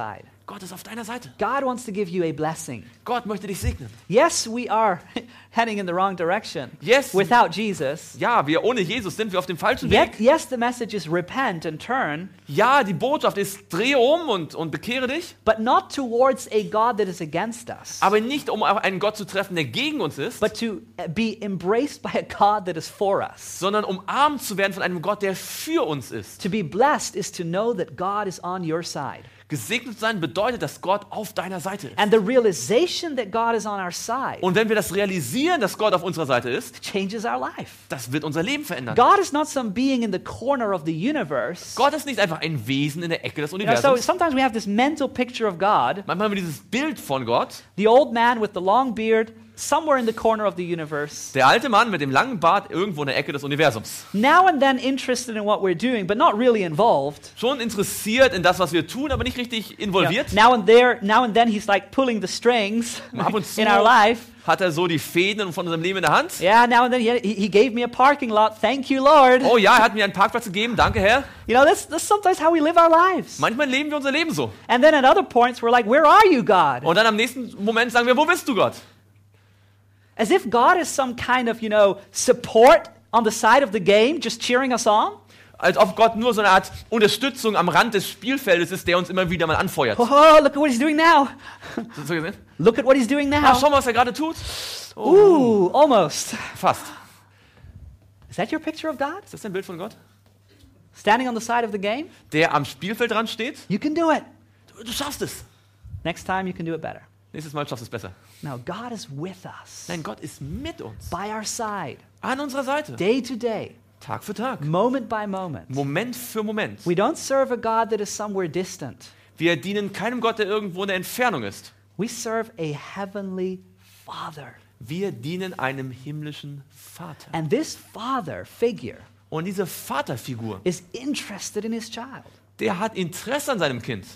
Gott ist auf deiner Seite. God wants to give you a blessing. Gott möchte dich segnen. Yes, we are heading in the wrong direction. Yes. Without Jesus. Ja, ohne Jesus sind wir auf dem falschen Weg. Yes, the message is repent and turn. Ja, die Botschaft ist, drehe um und bekehre dich. But not towards a God that is against us. Aber nicht, um einen Gott zu treffen, der gegen uns ist, But to be embraced by a God that is for us. sondern umarmt zu werden von einem Gott, der für uns ist. To be blessed is to know that God is on your side. Gesegnet sein bedeutet, dass Gott auf deiner Seite ist. And the realization that God is on our side Und wenn wir das realisieren, dass Gott auf unserer Seite ist, changes our life. das wird unser Leben verändern. God is not some being in the corner of the universe. Gott ist nicht einfach ein Wesen in der Ecke des So Universums. sometimes we have this mental picture of God, Manchmal haben wir dieses Bild von Gott. the old man with the long beard, somewhere in the corner of the universe. Der alte Mann mit dem langen Bart irgendwo in der Ecke des Universums. Now and then interested in what we're doing, but not really involved. Schon interessiert in das, was wir tun, aber nicht richtig involviert. Now and then he's like pulling the strings Ab und zu in our life. hat er so die Fäden von unserem Leben in der Hand. Yeah, now and then he gave me a parking lot. Thank you, Lord. Oh ja, er hat mir einen Parkplatz gegeben, danke Herr. You know, that's sometimes how we live our lives. Manchmal leben wir unser Leben so. And then at other points we're like, where are you, God? Und dann am nächsten Moment sagen wir, wo bist du, Gott? As if God is some kind of, support on the side of the game, just cheering us on. Als ob Gott nur so eine Art Unterstützung am Rand des Spielfeldes ist, der uns immer wieder mal anfeuert. Oh, look at what he's doing now. Hast du gesehen? Look at what he's doing Ah, now. schau mal, was er gerade tut. Ooh, almost. Fast. Is that your picture of God? Ist das ein Bild von Gott? Standing on the side of the game? Der am Spielfeldrand steht? You can do it. Du schaffst es. Next time you can do it better. Nächstes Mal schaffst du es besser. No, God is with us. Nein, Gott ist mit uns. By our side. An unserer Seite. Day to day. Tag für Tag. Moment by moment. Moment für Moment. We don't serve a God that is somewhere distant. Wir dienen keinem Gott, der irgendwo in der Entfernung ist. We serve a heavenly Father. Wir dienen einem himmlischen Vater. And this father figure Und diese Vaterfigur, is interested in his child. der hat Interesse an seinem Kind.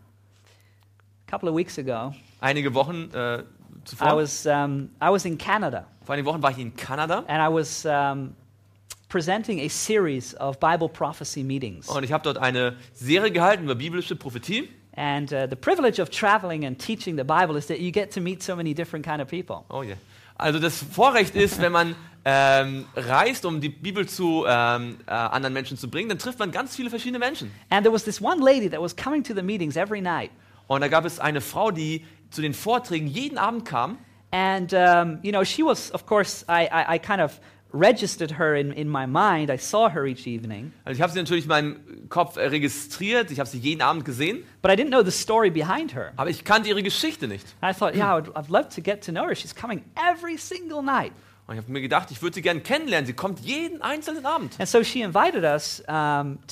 A couple of weeks ago, Einige Wochen I zuvor, was in Canada, vor einigen Wochen war ich in Kanada and I was presenting a series of Bible prophecy meetings. und ich habe dort eine Serie gehalten über biblische Prophetie. And the privilege of traveling and teaching the Bible is that you get to meet so many different kind of people. Oh yeah. Also das Vorrecht ist, wenn man reist, um die Bibel zu anderen Menschen zu bringen, dann trifft man ganz viele verschiedene Menschen. And there was this one lady that was coming to the meetings every night. Und da gab es eine Frau, die zu den Vorträgen jeden Abend kam. And, she was, of course, I kind of registered her in my mind. I saw her each evening. Also ich habe sie natürlich in meinem Kopf registriert, ich habe sie jeden Abend gesehen, But I didn't know the story behind her. aber ich kannte ihre Geschichte nicht. And I thought, yeah, I'd love to get to know her. She's coming every single night. Und ich habe mir gedacht, ich würde sie gerne kennenlernen. Sie kommt jeden einzelnen Abend. And so she invited us to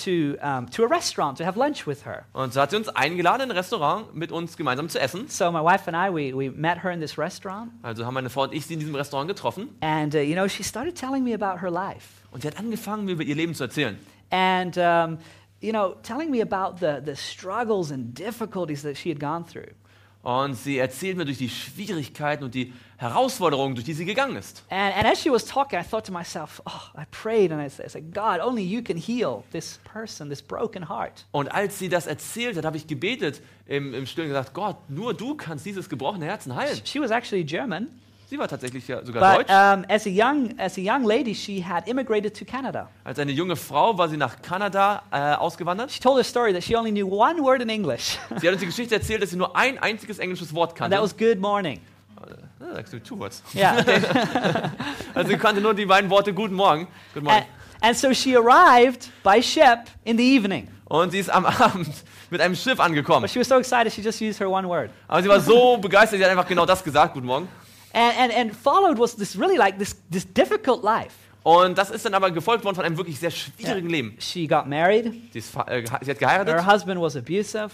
a restaurant to have lunch with her. Und so hat sie uns eingeladen, in ein Restaurant mit uns gemeinsam zu essen. So my wife and I, we met her in this restaurant. Also haben meine Frau und ich sie in diesem Restaurant getroffen. And, she started telling me about her life. Und sie hat angefangen, mir über ihr Leben zu erzählen. And, telling me about the struggles and difficulties that she had gone through. Und sie erzählt mir durch die Schwierigkeiten und die Herausforderungen, durch die sie gegangen ist. And as she was talking, I thought to myself, I prayed and I said, God, only you can heal this person, this broken heart. Und als sie das erzählt hat, habe ich gebetet im Stillen gesagt, Gott, nur du kannst dieses gebrochene Herzen heilen. She was actually German, Sie war tatsächlich ja sogar but deutsch. as a young lady, she had immigrated to Canada. Als eine junge Frau war sie nach Kanada ausgewandert. She told a story that she only knew one word in English, Sie hat uns die Geschichte erzählt, dass sie nur ein einziges englisches Wort and kannte. that was good morning. Actually two words. Yeah. Okay. Also sie kannte nur die beiden Worte Guten Morgen. Good morning. And so she arrived by ship in the evening. Und sie ist am Abend mit einem Schiff angekommen. But she was so excited, she just used her one word. Aber sie war so begeistert, sie hat einfach genau das gesagt, Guten Morgen. And followed was this really like this difficult life. Und das ist dann aber gefolgt worden von einem wirklich sehr schwierigen Leben. She got married. Sie hat Her geheiratet. husband was abusive.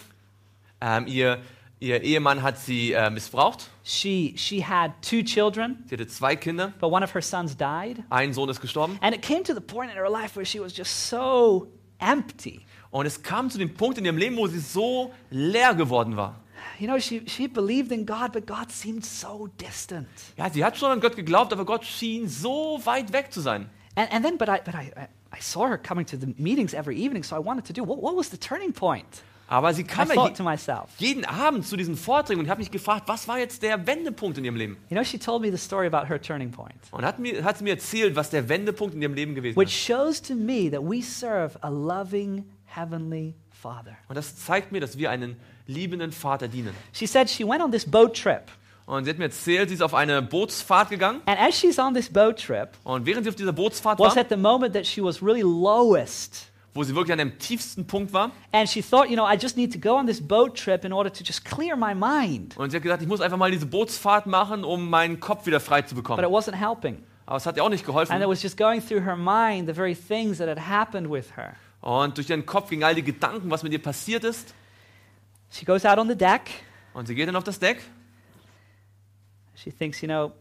Ihr Ehemann hat sie missbraucht. She had 2 children, Sie hatte 2 Kinder. but one of her sons died. Ein Sohn ist gestorben. And it came to the point in her life where she was just so empty. Und es kam zu dem Punkt in ihrem Leben, wo sie so leer geworden war. She believed in God, but God seemed so distant. Ja, sie hat schon an Gott geglaubt, aber Gott schien so weit weg zu sein. And then, but I saw her coming to the meetings every evening, so I wanted to do, what was the turning point? Aber sie I kam thought to ja myself. jeden Abend zu diesen Vorträgen und ich habe mich gefragt, was war jetzt der Wendepunkt in ihrem Leben? You know, she told me the story about her turning point, Und hat sie mir erzählt, was der Wendepunkt in ihrem Leben gewesen which ist. shows to me that we serve a loving heavenly Father. Und das zeigt mir, dass wir einen liebenden Vater dienen. She said she went on this boat trip. Und sie hat mir erzählt, sie ist auf eine Bootsfahrt gegangen. And as she's on this boat trip, Und während sie auf dieser Bootsfahrt was war, at the moment that she was really lowest. wo sie wirklich an dem tiefsten Punkt war, And she thought, you know, I just need to go on this boat trip in order to just clear my mind. und sie hat gesagt, ich muss einfach mal diese Bootsfahrt machen, um meinen Kopf wieder frei zu But bekommen. it wasn't helping. Aber es hat ihr auch nicht And it geholfen. was just going through her mind the very things that had happened with her. Und durch ihren Kopf gingen all die Gedanken, was mit ihr passiert ist. She goes out on the deck. Und sie geht dann auf das Deck She thinks, you know,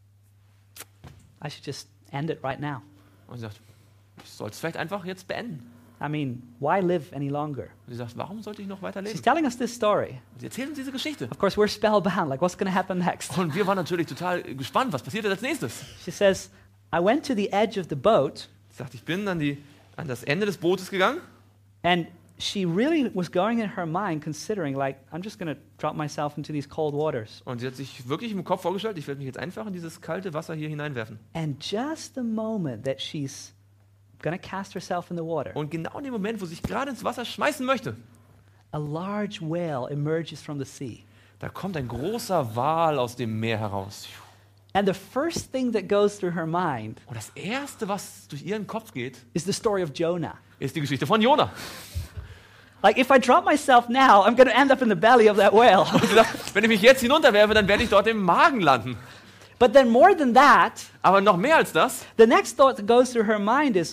I should just end it right now. und sie sagt, ich soll es vielleicht einfach jetzt beenden. I mean, why live any longer? Und sie sagt, warum sollte ich noch weiter She's leben? telling us this story. Und sie erzählt uns diese Geschichte. Of course, we're spellbound. Like, what's going to happen next? Und wir waren natürlich total gespannt, was passiert jetzt als nächstes. She says, I went to the edge of the boat, Sie sagt, ich bin an das Ende des Bootes gegangen and she really was going in her mind considering, like, I'm just going to drop myself into these cold waters. und sie hat sich wirklich im Kopf vorgestellt, ich werde mich jetzt einfach in dieses kalte Wasser hier hineinwerfen. And just the moment that she's going to cast herself in the water, Und genau in dem Moment, wo sie sich gerade ins Wasser schmeißen möchte, a large whale emerges from the sea. da kommt ein großer Wal aus dem Meer heraus. And the first thing that goes through her mind Und das Erste, was durch ihren Kopf geht, is the story of Jonah. ist die Geschichte von Jona. Like, if I drop myself now, I'm going to end up in the belly of that whale. Und sie sagt, wenn ich mich jetzt hinunterwerfe, dann werde ich dort im Magen landen. But then more than that, Aber noch mehr als das, the next thought that goes through her mind is,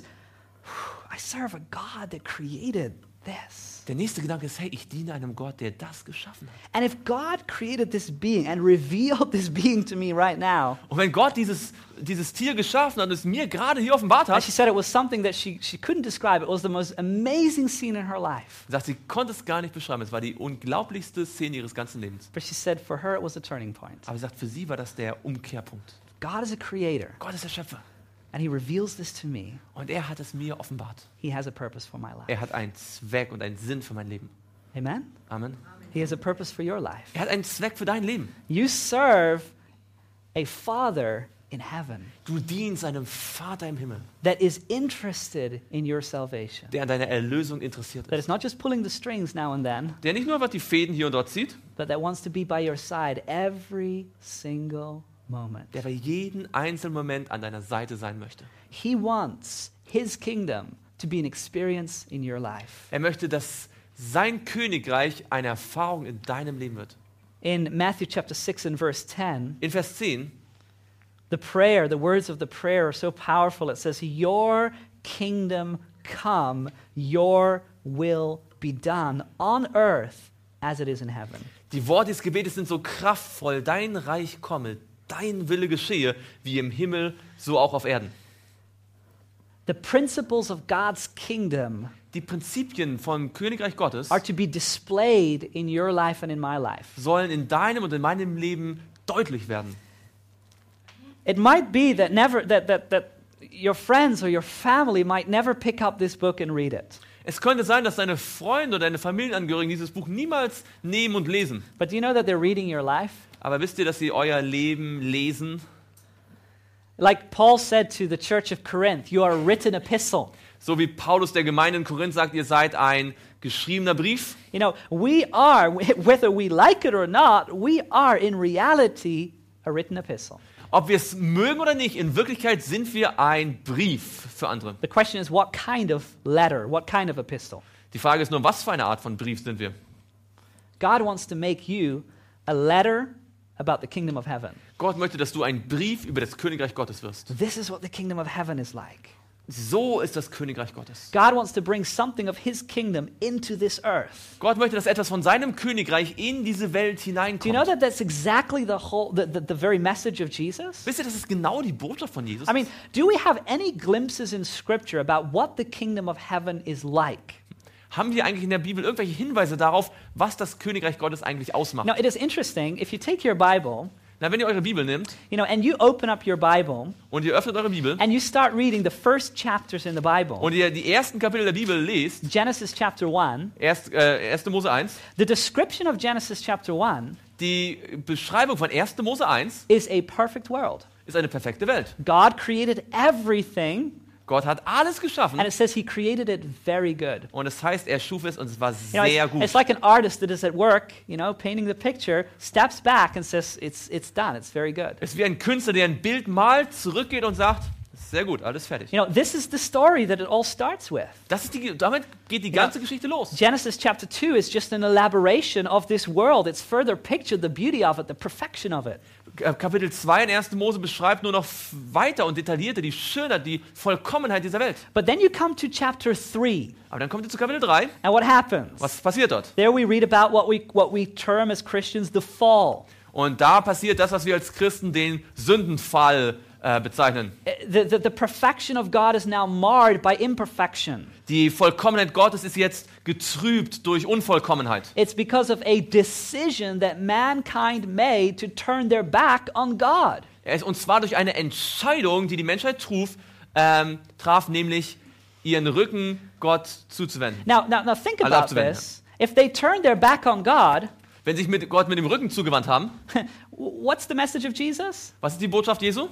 I serve a God that created this. der nächste Gedanke ist, hey, ich diene einem Gott, der das geschaffen hat. And if God created this being and revealed this being to me right now, Und wenn Gott dieses Tier geschaffen hat und es mir gerade hier offenbart and hat, she said it was something that she couldn't describe. It was the most amazing scene in her life. sagt sie, konnte es gar nicht beschreiben. Es war die unglaublichste Szene ihres ganzen Lebens. But she said for her it was a turning point. Aber sie sagt, für sie war das der Umkehrpunkt. God is a creator, Gott ist der Schöpfer. and he reveals this to me. Und er hat es mir offenbart. He has a purpose for my life. Er hat einen Zweck und einen Sinn für mein Leben. Amen? Amen. He has a purpose for your life. Er hat einen Zweck für dein Leben. You serve a Father in heaven Du dienst einem Vater im Himmel, that is interested in your salvation. der an deiner Erlösung interessiert That ist. is not just pulling the strings now and then, Der nicht nur einfach die Fäden hier und dort zieht, but that wants to be by your side every single moment. der bei jedem einzelnen Moment an deiner Seite sein möchte. He wants his kingdom to be an experience in your life. Er möchte, dass sein Königreich eine Erfahrung in deinem Leben wird. In Matthew chapter 6 and verse 10, In Vers 10, the prayer, the words of the prayer are so powerful. It says, "Your kingdom come, your will be done on earth as it is in heaven." die Worte des Gebetes sind so kraftvoll. Dein Reich komme, dein Wille geschehe, wie im Himmel, so auch auf Erden. The principles of God's kingdom Die Prinzipien vom Königreich Gottes are to be displayed in your life and in my life. sollen in deinem und in meinem Leben deutlich werden. It might be that that your friends or your family might never pick up this book and read it. Es könnte sein, dass deine Freunde oder deine Familienangehörigen dieses Buch niemals nehmen und lesen. But do you know that they're reading your life? Aber wisst ihr, dass sie euer Leben lesen? Like Paul said to the church of Corinth, you are a written epistle. So wie Paulus der Gemeinde in Korinth sagt, ihr seid ein geschriebener Brief. You know, we are, whether we like it or not, we are in reality a written epistle. Ob wir es mögen oder nicht, in Wirklichkeit sind wir ein Brief für andere. The question is, what kind of letter, what kind of epistle? Die Frage ist nur, was für eine Art von Brief sind wir? God wants to make you a letter about the kingdom of heaven. Gott möchte, dass du ein Brief über das Königreich Gottes wirst. This is what the kingdom of heaven is like. So ist das Königreich Gottes. God wants to bring something of his kingdom into this earth. Gott möchte, dass etwas von seinem Königreich in diese Welt Do you know hineinkommt. that that's exactly the very message of Jesus? Wisst ihr, das ist genau die Botschaft von Jesus. I mean, do we have any glimpses in Scripture about what the kingdom of heaven is like? Haben wir eigentlich in der Bibel irgendwelche Hinweise darauf, was das Königreich Gottes eigentlich ausmacht? Now, it is interesting, if you take your Bible Na, wenn ihr eure Bibel nehmt you know, and you open up your Bible und ihr öffnet eure Bibel and you start reading the first chapters in the Bible, und ihr die ersten Kapitel der Bibel lest, Genesis chapter 1, 1. Mose 1, the description of Genesis chapter 1 die Beschreibung von 1. Mose 1 is a perfect world. ist eine perfekte Welt. God created everything, Gott hat alles geschaffen and it says he created it very good. und es heißt, er schuf es und es war You know, sehr it's gut. like an artist that is at work, you know, painting the picture, steps back and says, it's done, it's very good. Es ist wie ein Künstler, der ein Bild malt, zurückgeht und sagt, sehr gut, alles fertig. You know, this is the story that it all starts with. Damit geht die ganze Geschichte los. Genesis chapter 2 is just an elaboration of this world. It's further pictured the beauty of it, the perfection of it. Kapitel 2 in 1. Mose beschreibt nur noch weiter und detaillierter die Schönheit, die Vollkommenheit dieser Welt. But then you come to chapter 3, Aber dann kommt ihr zu Kapitel 3. and what happens? Was passiert dort? There we read about what we term as Christians the fall. Und da passiert das, was wir als Christen den Sündenfall bezeichnen. The perfection of God is now marred by imperfection. Die Vollkommenheit Gottes ist jetzt getrübt durch Unvollkommenheit. It's because of a decision that mankind made to turn their back on God. Und zwar durch eine Entscheidung, die die Menschheit traf, nämlich ihren Rücken Gott zuzuwenden. Now think Also about abzuwenden. this. If they turned their back on God, Wenn sie sich mit Gott mit dem Rücken zugewandt haben, what's the message of Jesus? was ist die Botschaft Jesu?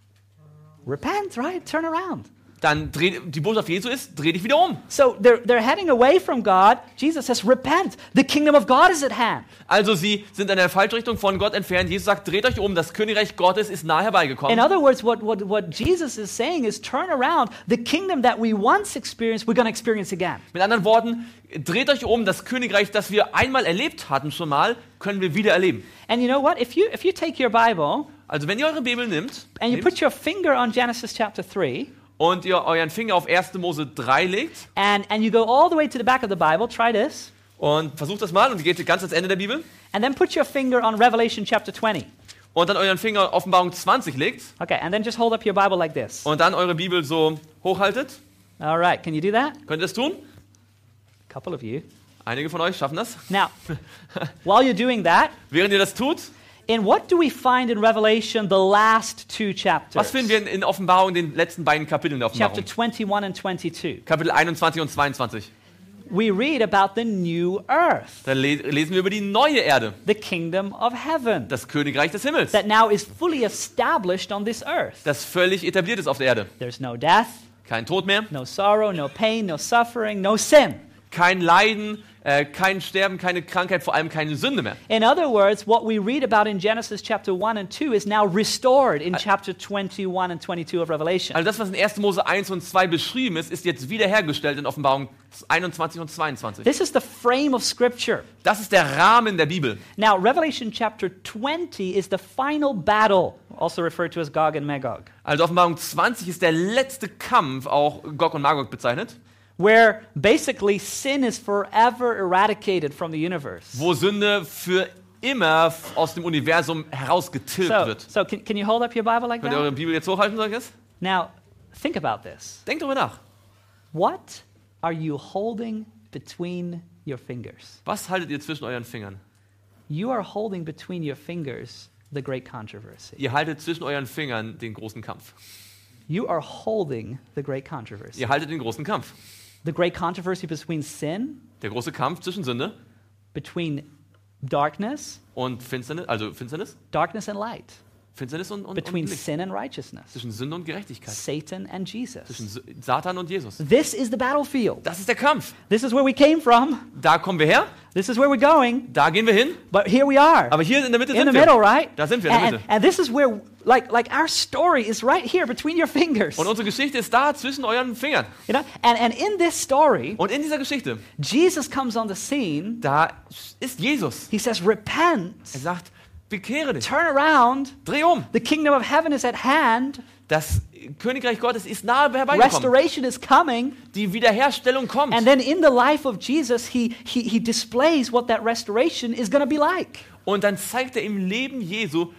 Repent, right? Turn around. Dann die Botschaft Jesu ist, dreh dich wieder um. So they're heading away from God. Jesus says, repent. The kingdom of God is at hand. Also sie sind in der Falschrichtung von Gott entfernt. Jesus sagt, dreht euch um, das Königreich Gottes ist nahe In herbeigekommen. other words, what Jesus is saying is turn around. The kingdom that we once experienced, we're going to experience again. Mit anderen Worten, dreht euch um, das Königreich, das wir einmal erlebt hatten schon mal, können wir wieder erleben. And you know what? If you take your Bible Also wenn ihr eure Bibel nehmt and you put your finger on Genesis chapter 3, und ihr euren Finger auf 1. Mose 3 legt and you go all the way to the back of the Bible, try this, und versucht das mal und geht ganz ans Ende der Bibel and then put your finger on Revelation chapter 20. und dann euren Finger auf Offenbarung 20 legt Okay, and then just hold up your Bible like this. und dann eure Bibel so hochhaltet. All right, can you do that? Könnt ihr das tun? A couple of you. Einige von euch schaffen das. Now, while you're doing that, Während ihr das tut, in what do we find in Revelation the last two chapters? was finden wir in Offenbarung, den letzten beiden Kapiteln der Chapter Offenbarung? 21 and 22. Kapitel 21 und 22. We read about the new earth, Da lesen wir über die neue Erde, the kingdom of heaven, das Königreich des Himmels, that now is fully established on this earth. das völlig etabliert ist auf der Erde. There's no death, Kein Tod mehr, no sorrow, no pain, no suffering, no sin. kein Leiden, kein Sterben, keine Krankheit, vor allem keine Sünde mehr. In other words, what we read about in Genesis chapter 1 and 2 is now restored in chapter 21 and 22 of Revelation. Also das, was in 1. Mose 1 und 2 beschrieben ist, ist jetzt wiederhergestellt in Offenbarung 21 und 22. This is the frame of Scripture. Das ist der Rahmen der Bibel. Now, Revelation chapter 20 is the final battle, also referred to as Gog and Magog, Also Offenbarung 20 ist der letzte Kampf, auch Gog und Magog bezeichnet, where basically sin is forever eradicated from the universe. wo Sünde für immer aus dem Universum herausgetilgt wird. So can you hold up your Bible like Könnt ihr eure that? Bibel jetzt hochhalten, sag ich jetzt? Now, think about this. Denkt darüber nach. What are you holding between your fingers? Was haltet ihr zwischen euren Fingern? You are holding between your fingers the great controversy. Ihr haltet zwischen euren Fingern den großen Kampf. You are holding the great controversy. Ihr haltet den großen Kampf. The great controversy between sin, Der große Kampf zwischen Sünde between darkness, und Finsternis, also darkness and light, Finsternis und between Licht. sin and righteousness, Zwischen Sünde und Gerechtigkeit. Satan and Jesus. Zwischen Satan und Jesus. This is the battlefield. Das ist der Kampf. This is where we came from. Da kommen wir her, This is where we're going. da gehen wir hin, But here we are. aber hier in der Mitte In sind the wir. middle, right? Da sind wir in der Mitte. And this is where, like our story is right here between your fingers. Und unsere Geschichte ist da zwischen euren Fingern. You know, and in this story, Und in dieser Geschichte, Jesus comes on the scene. da ist Jesus. He says, repent, Er sagt, bekehre dich, turn around. dreh um. The kingdom of heaven is at hand. Das Königreich Gottes ist nahe herbeigekommen. Restoration is coming. Die Wiederherstellung kommt. And then in the life of Jesus, he displays what that restoration is going to be like. Und dann zeigt er im Leben Jesu,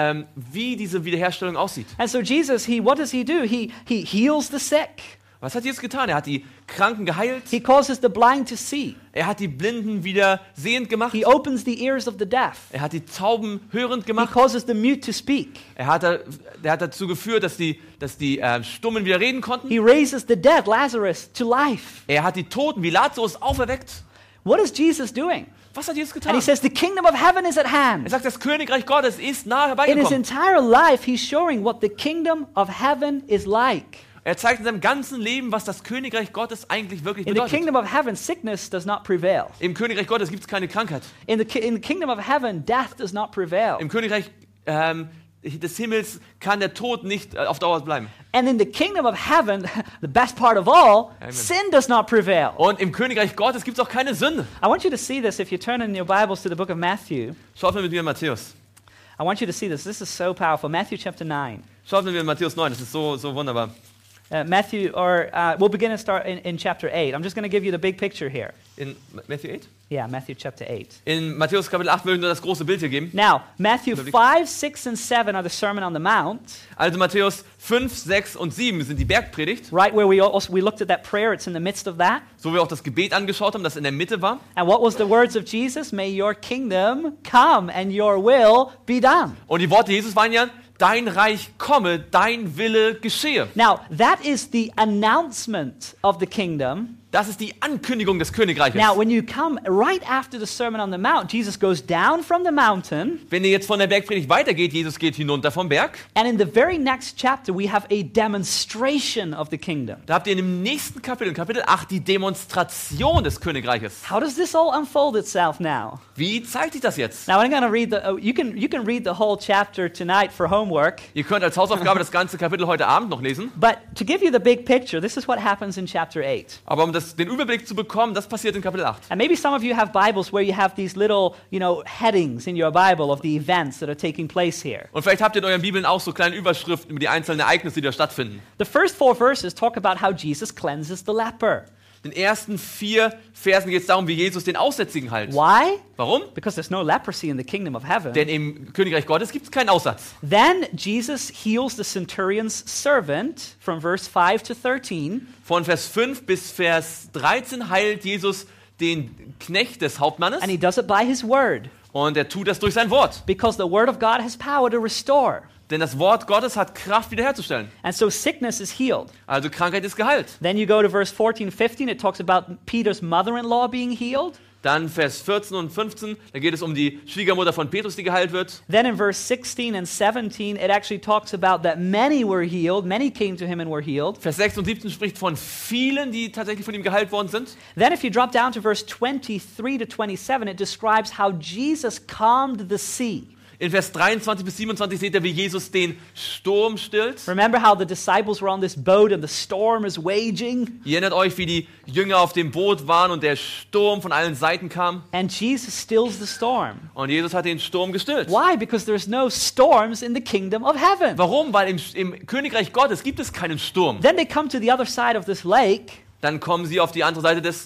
wie diese Wiederherstellung aussieht. And so Jesus, what does he do? He heals the sick. Was hat Jesus getan? Er hat die Kranken geheilt. He causes the blind to see. Er hat die Blinden wieder sehend gemacht. He opens the ears of the deaf. Er hat die Tauben hörend He gemacht. causes the mute to speak. Er hat dazu geführt, dass die Stummen wieder reden konnten. He raises the dead, Lazarus, to life. Er hat die Toten wie Lazarus auferweckt. What is Jesus doing? Was hat Jesus And getan? he says, the kingdom of heaven is at Er hand. sagt, das Königreich Gottes ist nahe In his herbeigekommen. entire life, he's showing what the kingdom of heaven is like. Er zeigt in seinem ganzen Leben, was das Königreich Gottes eigentlich wirklich In the bedeutet. kingdom of heaven, sickness does not prevail. Im Königreich Gottes gibt es keine Krankheit. In the kingdom of heaven, death does not prevail. Im Königreich des Himmels kann der Tod nicht auf Dauer bleiben. And in the kingdom of heaven, the best part of all, Amen. sin does not prevail. Und im Königreich Gottes gibt es auch keine Sünde. I want you to see this if you turn in your Bibles to the book of Matthew. Schaut mal mit mir in Matthäus. I want you to see this. This is so powerful. Matthew chapter 9. Schaut mal mit mir in Matthäus 9, das ist so wunderbar. We'll begin and start in chapter 8. I'm just going to give you the big picture here. In Matthew 8? Yeah, Matthew chapter 8. In Matthäus Kapitel 8 will ich nur das große Bild hier geben. Now, Matthew Überblick. 5, 6, and 7 are the Sermon on the Mount, Also Matthäus 5, 6 und 7 sind die Bergpredigt, right where we looked at that prayer. It's in the midst of that. so wir auch das Gebet angeschaut haben, das in der Mitte war. And what was the words of Jesus? May your kingdom come and your will be done. Und die Worte Jesus waren ja, dein Reich komme, dein Wille geschehe. Now, that is the announcement of the kingdom. Das ist die Ankündigung des Königreiches. Now, when you come right after the Sermon on the Mount, Jesus goes down from the mountain, Wenn ihr jetzt von der Bergpredigt weitergeht, Jesus geht hinunter vom Berg, and in the very next chapter, we have a demonstration of the kingdom. da habt ihr in dem nächsten Kapitel, in Kapitel 8, die Demonstration des Königreiches. How does this all unfold itself now? Wie zeigt sich das jetzt? Now, I'm going to read you can read the whole chapter tonight for homework, Ihr könnt als Hausaufgabe das ganze Kapitel heute Abend noch lesen, but to give you the big picture, this is what happens in chapter 8. aber um den Überblick zu bekommen, das passiert in Kapitel 8. And maybe some of you have Bibles where you have these little, headings in your Bible of the events that are taking place here. Und vielleicht habt ihr in euren Bibeln auch so kleine Überschriften über die einzelnen Ereignisse, die da stattfinden. The first 4 verses talk about how Jesus cleanses the leper. In den ersten 4 Versen geht es darum, wie Jesus den Aussätzigen heilt. Why? Warum? Because there's no leprosy in the kingdom of heaven. Denn im Königreich Gottes gibt es keinen Aussatz. Then Jesus heals the centurion's servant from verse 5 to 13. Von Vers 5 bis Vers 13 heilt Jesus den Knecht des Hauptmannes And he does it by his word, und er tut das durch sein Wort. because the word of God has power to restore. Denn das Wort Gottes hat Kraft wiederherzustellen. And so sickness is healed. Also Krankheit ist geheilt. Then you go to verse 14, 15, it talks about Peter's mother-in-law being healed. Dann Vers 14 und 15, da geht es um die Schwiegermutter von Petrus, die geheilt wird. Then in verse 16 and 17, it actually talks about that many were healed, many came to him and were healed. Vers 6 und 17 spricht von vielen, die tatsächlich von ihm geheilt worden sind. Then if you drop down to verse 23 to 27, it describes how Jesus calmed the sea. In Vers 23 bis 27 seht ihr, wie Jesus den Sturm stillt. Remember how the disciples were on this boat and the storm is waging? Ihr erinnert euch, wie die Jünger auf dem Boot waren und der Sturm von allen Seiten kam. And Jesus stills the storm. Und Jesus hat den Sturm gestillt. Why? Because there's no storms in the kingdom of heaven. Warum? Weil im Königreich Gottes gibt es keinen Sturm. Then they come to the other side of this lake. Dann kommen sie auf die andere Seite des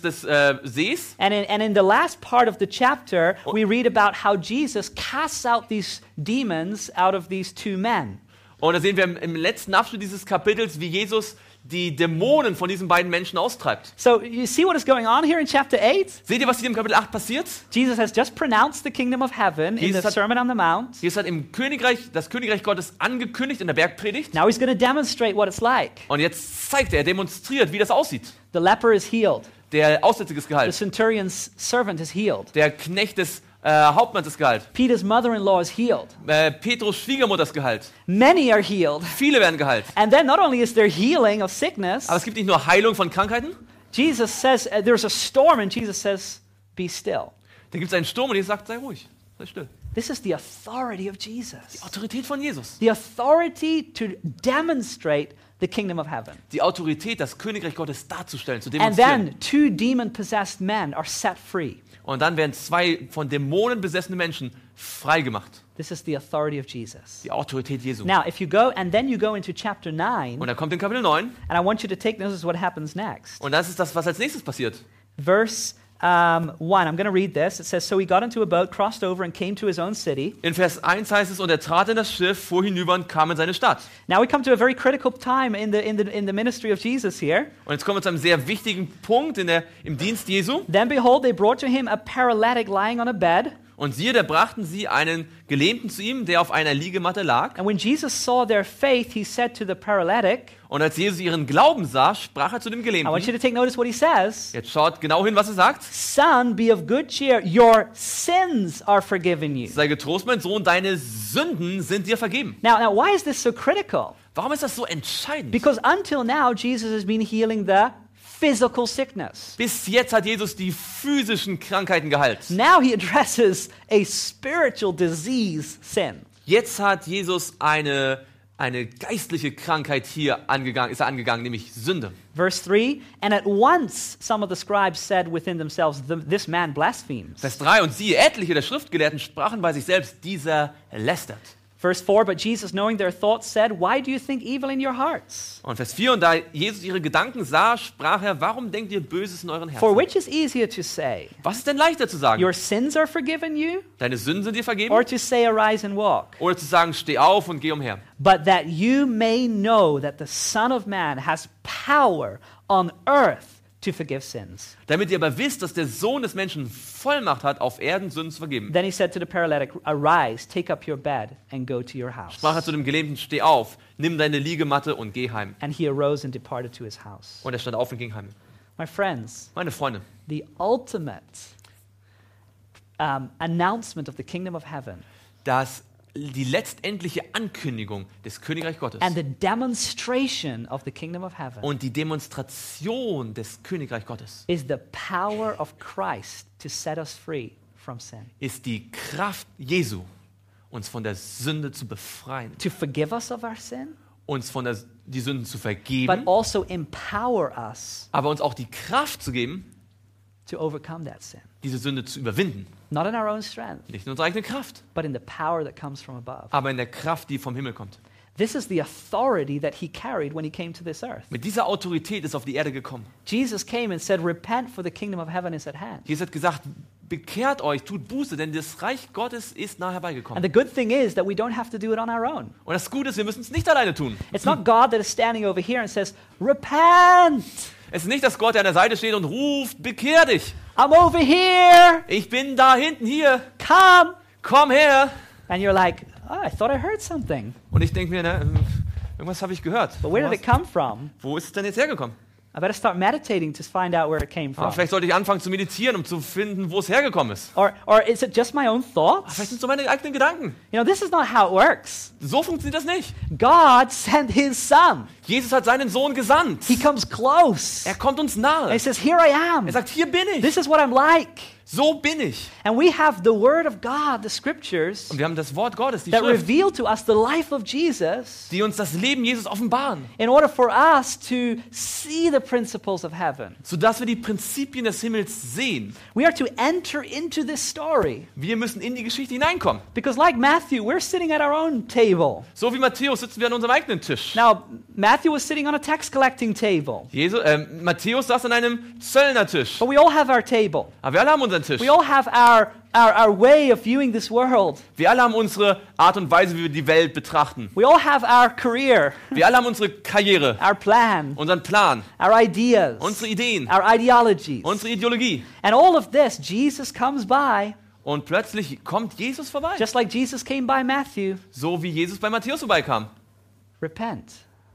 Sees. And in the last part of the chapter, we read about how Jesus casts out these demons out of these 2 men. Und da sehen wir im letzten Abschnitt dieses Kapitels, wie Jesus die Dämonen von diesen beiden Menschen austreibt. So you see what is going on here in chapter 8? Seht ihr, was hier im Kapitel 8 passiert? Jesus has just pronounced the kingdom of heaven in the Jesus hat- Sermon on the Mount. Jesus hat das Königreich Gottes angekündigt in der Bergpredigt. Now he's going to demonstrate what it's like. Und jetzt zeigt er demonstriert, wie das aussieht. The leper is healed. Der Aussätzige ist The geheilt. centurion's servant is healed. Der Knecht des Hauptmanns ist geheilt. Peter's mother-in-law is healed. Petrus Schwiegermutter ist geheilt. Many are healed. Viele werden geheilt. And then not only is there healing of sickness, Aber es gibt nicht nur Heilung von Krankheiten. Jesus says there's a storm and Jesus says, be still. Da gibt es einen Sturm und Jesus sagt, sei ruhig, sei still. This is the authority of Jesus. Die Autorität von Jesus. The authority to demonstrate the kingdom of heaven. Die Autorität, das Königreich Gottes darzustellen, zu And demonstrieren. then 2 demon-possessed men are set free. Und dann werden 2 von Dämonen besessene Menschen freigemacht. This is the authority of Jesus. Die Autorität Jesu. Now, if you go, and then you go into chapter 9, Und dann kommt in Kapitel 9. and I want you to take notice of what happens next. Und das ist das, was als nächstes passiert. Verse 1, I'm going to read this. It says, "So he got into a boat, crossed over, and came to his own city." In Vers 1 heißt es, und er trat in das Schiff, fuhr hinüber und kam in seine Stadt. Now we come to a very critical time in the ministry of Jesus here. Und jetzt kommen wir zu einem sehr wichtigen Punkt im Dienst Jesu. Then behold, they brought to him a paralytic lying on a bed. Und siehe, da brachten sie einen Gelähmten zu ihm, der auf einer Liegematte lag. And when Jesus saw their faith, he said to the paralytic, Und als Jesus ihren Glauben sah, sprach er zu dem I want you Gelähmten. to take notice what he says. Jetzt schaut genau hin, was er sagt. Son, be of good cheer. Your sins are forgiven you. Sei getrost, mein Sohn, deine Sünden sind dir vergeben. Now, why is this so critical? Warum ist das so entscheidend? Because until now, Jesus has been healing the physical sickness. Bis jetzt hat Jesus die physischen Krankheiten geheilt. Now he addresses a spiritual disease, sin. Jetzt hat Jesus eine geistliche Krankheit ist er angegangen, nämlich Sünde. Verse 3, and at once some of the scribes said within themselves, this man blasphemes. Vers 3, und siehe, etliche der Schriftgelehrten sprachen bei sich selbst, dieser lästert. Verse 4, but Jesus, knowing their thoughts, said, why do you think evil in your hearts? Und Vers 4, und da Jesus ihre Gedanken sah, sprach er, warum denkt ihr Böses in euren For Herzen? which is easier to say, Was ist denn leichter zu sagen? your sins are forgiven you, Deine Sünden sind dir vergeben? or to say, arise and walk? Oder zu sagen, steh auf und geh umher. But that you may know that the Son of Man has power on earth to forgive sins. Damit ihr aber wisst, dass der Sohn des Menschen Vollmacht hat, auf Erden Sünden zu vergeben. Then he said to the paralytic, arise, take up your bed, and go to your house. Sprach er zu dem Gelähmten, steh auf, nimm deine Liegematte und geh heim. And he arose and departed to his house. Und er stand auf und ging heim. My friends, Meine Freunde, the ultimate announcement of the kingdom of heaven die letztendliche Ankündigung des Königreich Gottes and the demonstration of the kingdom of heaven und die Demonstration des Königreich Gottes is the power of Christ to set us free from sin, ist die Kraft Jesu, uns von der Sünde zu befreien, to forgive us of our sin, uns die Sünden zu but vergeben, also empower us aber uns auch die Kraft zu geben, to overcome that sin. diese Sünde zu überwinden. Not in our own strength, Nicht in unserer eigenen Kraft, but in the power that comes from above. aber in der Kraft, die vom Himmel kommt. This is the authority that he carried when he came to this earth. Mit dieser Autorität ist auf die Erde gekommen. Jesus came and said, repent, for the kingdom of heaven is at hand. Jesus hat gesagt, bekehrt euch, tut Buße, denn das Reich Gottes ist nahe And herbeigekommen. the good thing is that we don't have to do it on our own. Und das Gute ist, wir müssen es nicht alleine tun. It's not God that is standing over here and says, repent, Es ist nicht, dass Gott, der an der Seite steht und ruft, bekehr dich. I'm over here, Ich bin da hinten hier. come. Komm her. And you're like, oh, I thought I heard something. Und ich denke mir, irgendwas habe ich gehört. But where did it come from? Wo ist es denn jetzt hergekommen? I better start meditating to find out where it came from. Vielleicht sollte ich anfangen zu meditieren, um zu finden, wo es hergekommen ist. Or is it just my own Vielleicht thoughts? sind es so meine eigenen Gedanken. You know, this is not how it works. So funktioniert das nicht. God sent his son. Jesus hat seinen Sohn gesandt. He comes close. Er kommt uns And nahe. he says, here I am. Er sagt, hier bin ich. This is what I'm like. So bin ich. And we have the word of God, the scriptures, Und wir haben das Wort Gottes, die that Schrift, reveal to us the life of Jesus die uns das Leben Jesus offenbaren, in order for us to see the principles of heaven. sodass wir die Prinzipien des Himmels sehen. We are to enter into this story. Wir müssen in die Geschichte hineinkommen. Because like Matthew, we're sitting at our own table. So wie Matthäus sitzen wir an unserem eigenen Tisch. Now, Matthew was sitting on a tax collecting table. Matthäus saß an einem Zöllnertisch. But we all have our table. Aber wir alle haben unseren Tisch. We all have our way of viewing this world. Wir alle haben unsere Art und Weise, wie wir die Welt betrachten. We all have our career, Wir alle haben unsere Karriere, our plan, unseren Plan, our ideas, unsere Ideen, our ideologies. unsere Ideologie. And all of this, Jesus comes by, Und plötzlich kommt Jesus vorbei. just like Jesus came by Matthew. So wie Jesus bei Matthäus vorbeikam. Repent,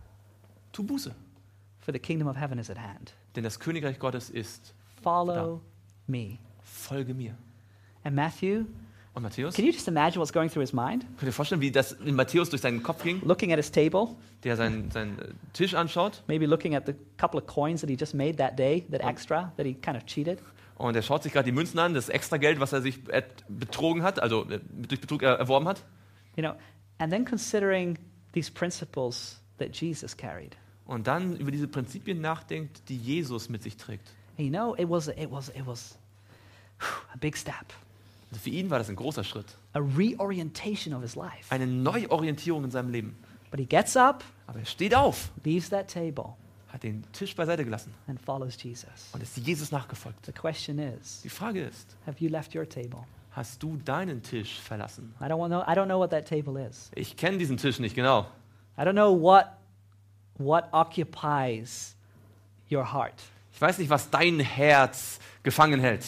Tu Buße. for the kingdom of heaven is at hand. Denn das Königreich Gottes ist, Follow me. folge mir. And Matthew, Und Matthäus, can you just imagine what's going through his mind? könnt ihr euch vorstellen, wie das in Matthäus durch seinen Kopf ging, Looking at his table, der seinen Tisch anschaut maybe looking at the couple of coins that he just made that day, that extra, that he kind of cheated. und er schaut sich gerade die Münzen an, das Extrageld, was er sich betrogen hat, also durch Betrug erworben hat. You know, and then considering these principles that Jesus carried. Und dann über diese Prinzipien nachdenkt, die Jesus mit sich trägt. And you know, it was a big step, Also für ihn war das ein großer Schritt. a reorientation of his life. Eine Neuorientierung in seinem Leben. But he gets up, Aber er steht auf, leaves that table, hat den Tisch beiseite gelassen and follows Jesus. und ist Jesus nachgefolgt. The question is, Die Frage ist, have you left your table? hast du deinen Tisch verlassen? I don't know what that table is. Ich kenne diesen Tisch nicht genau. I don't know what occupies your heart. Ich weiß nicht, was dein Herz gefangen hält,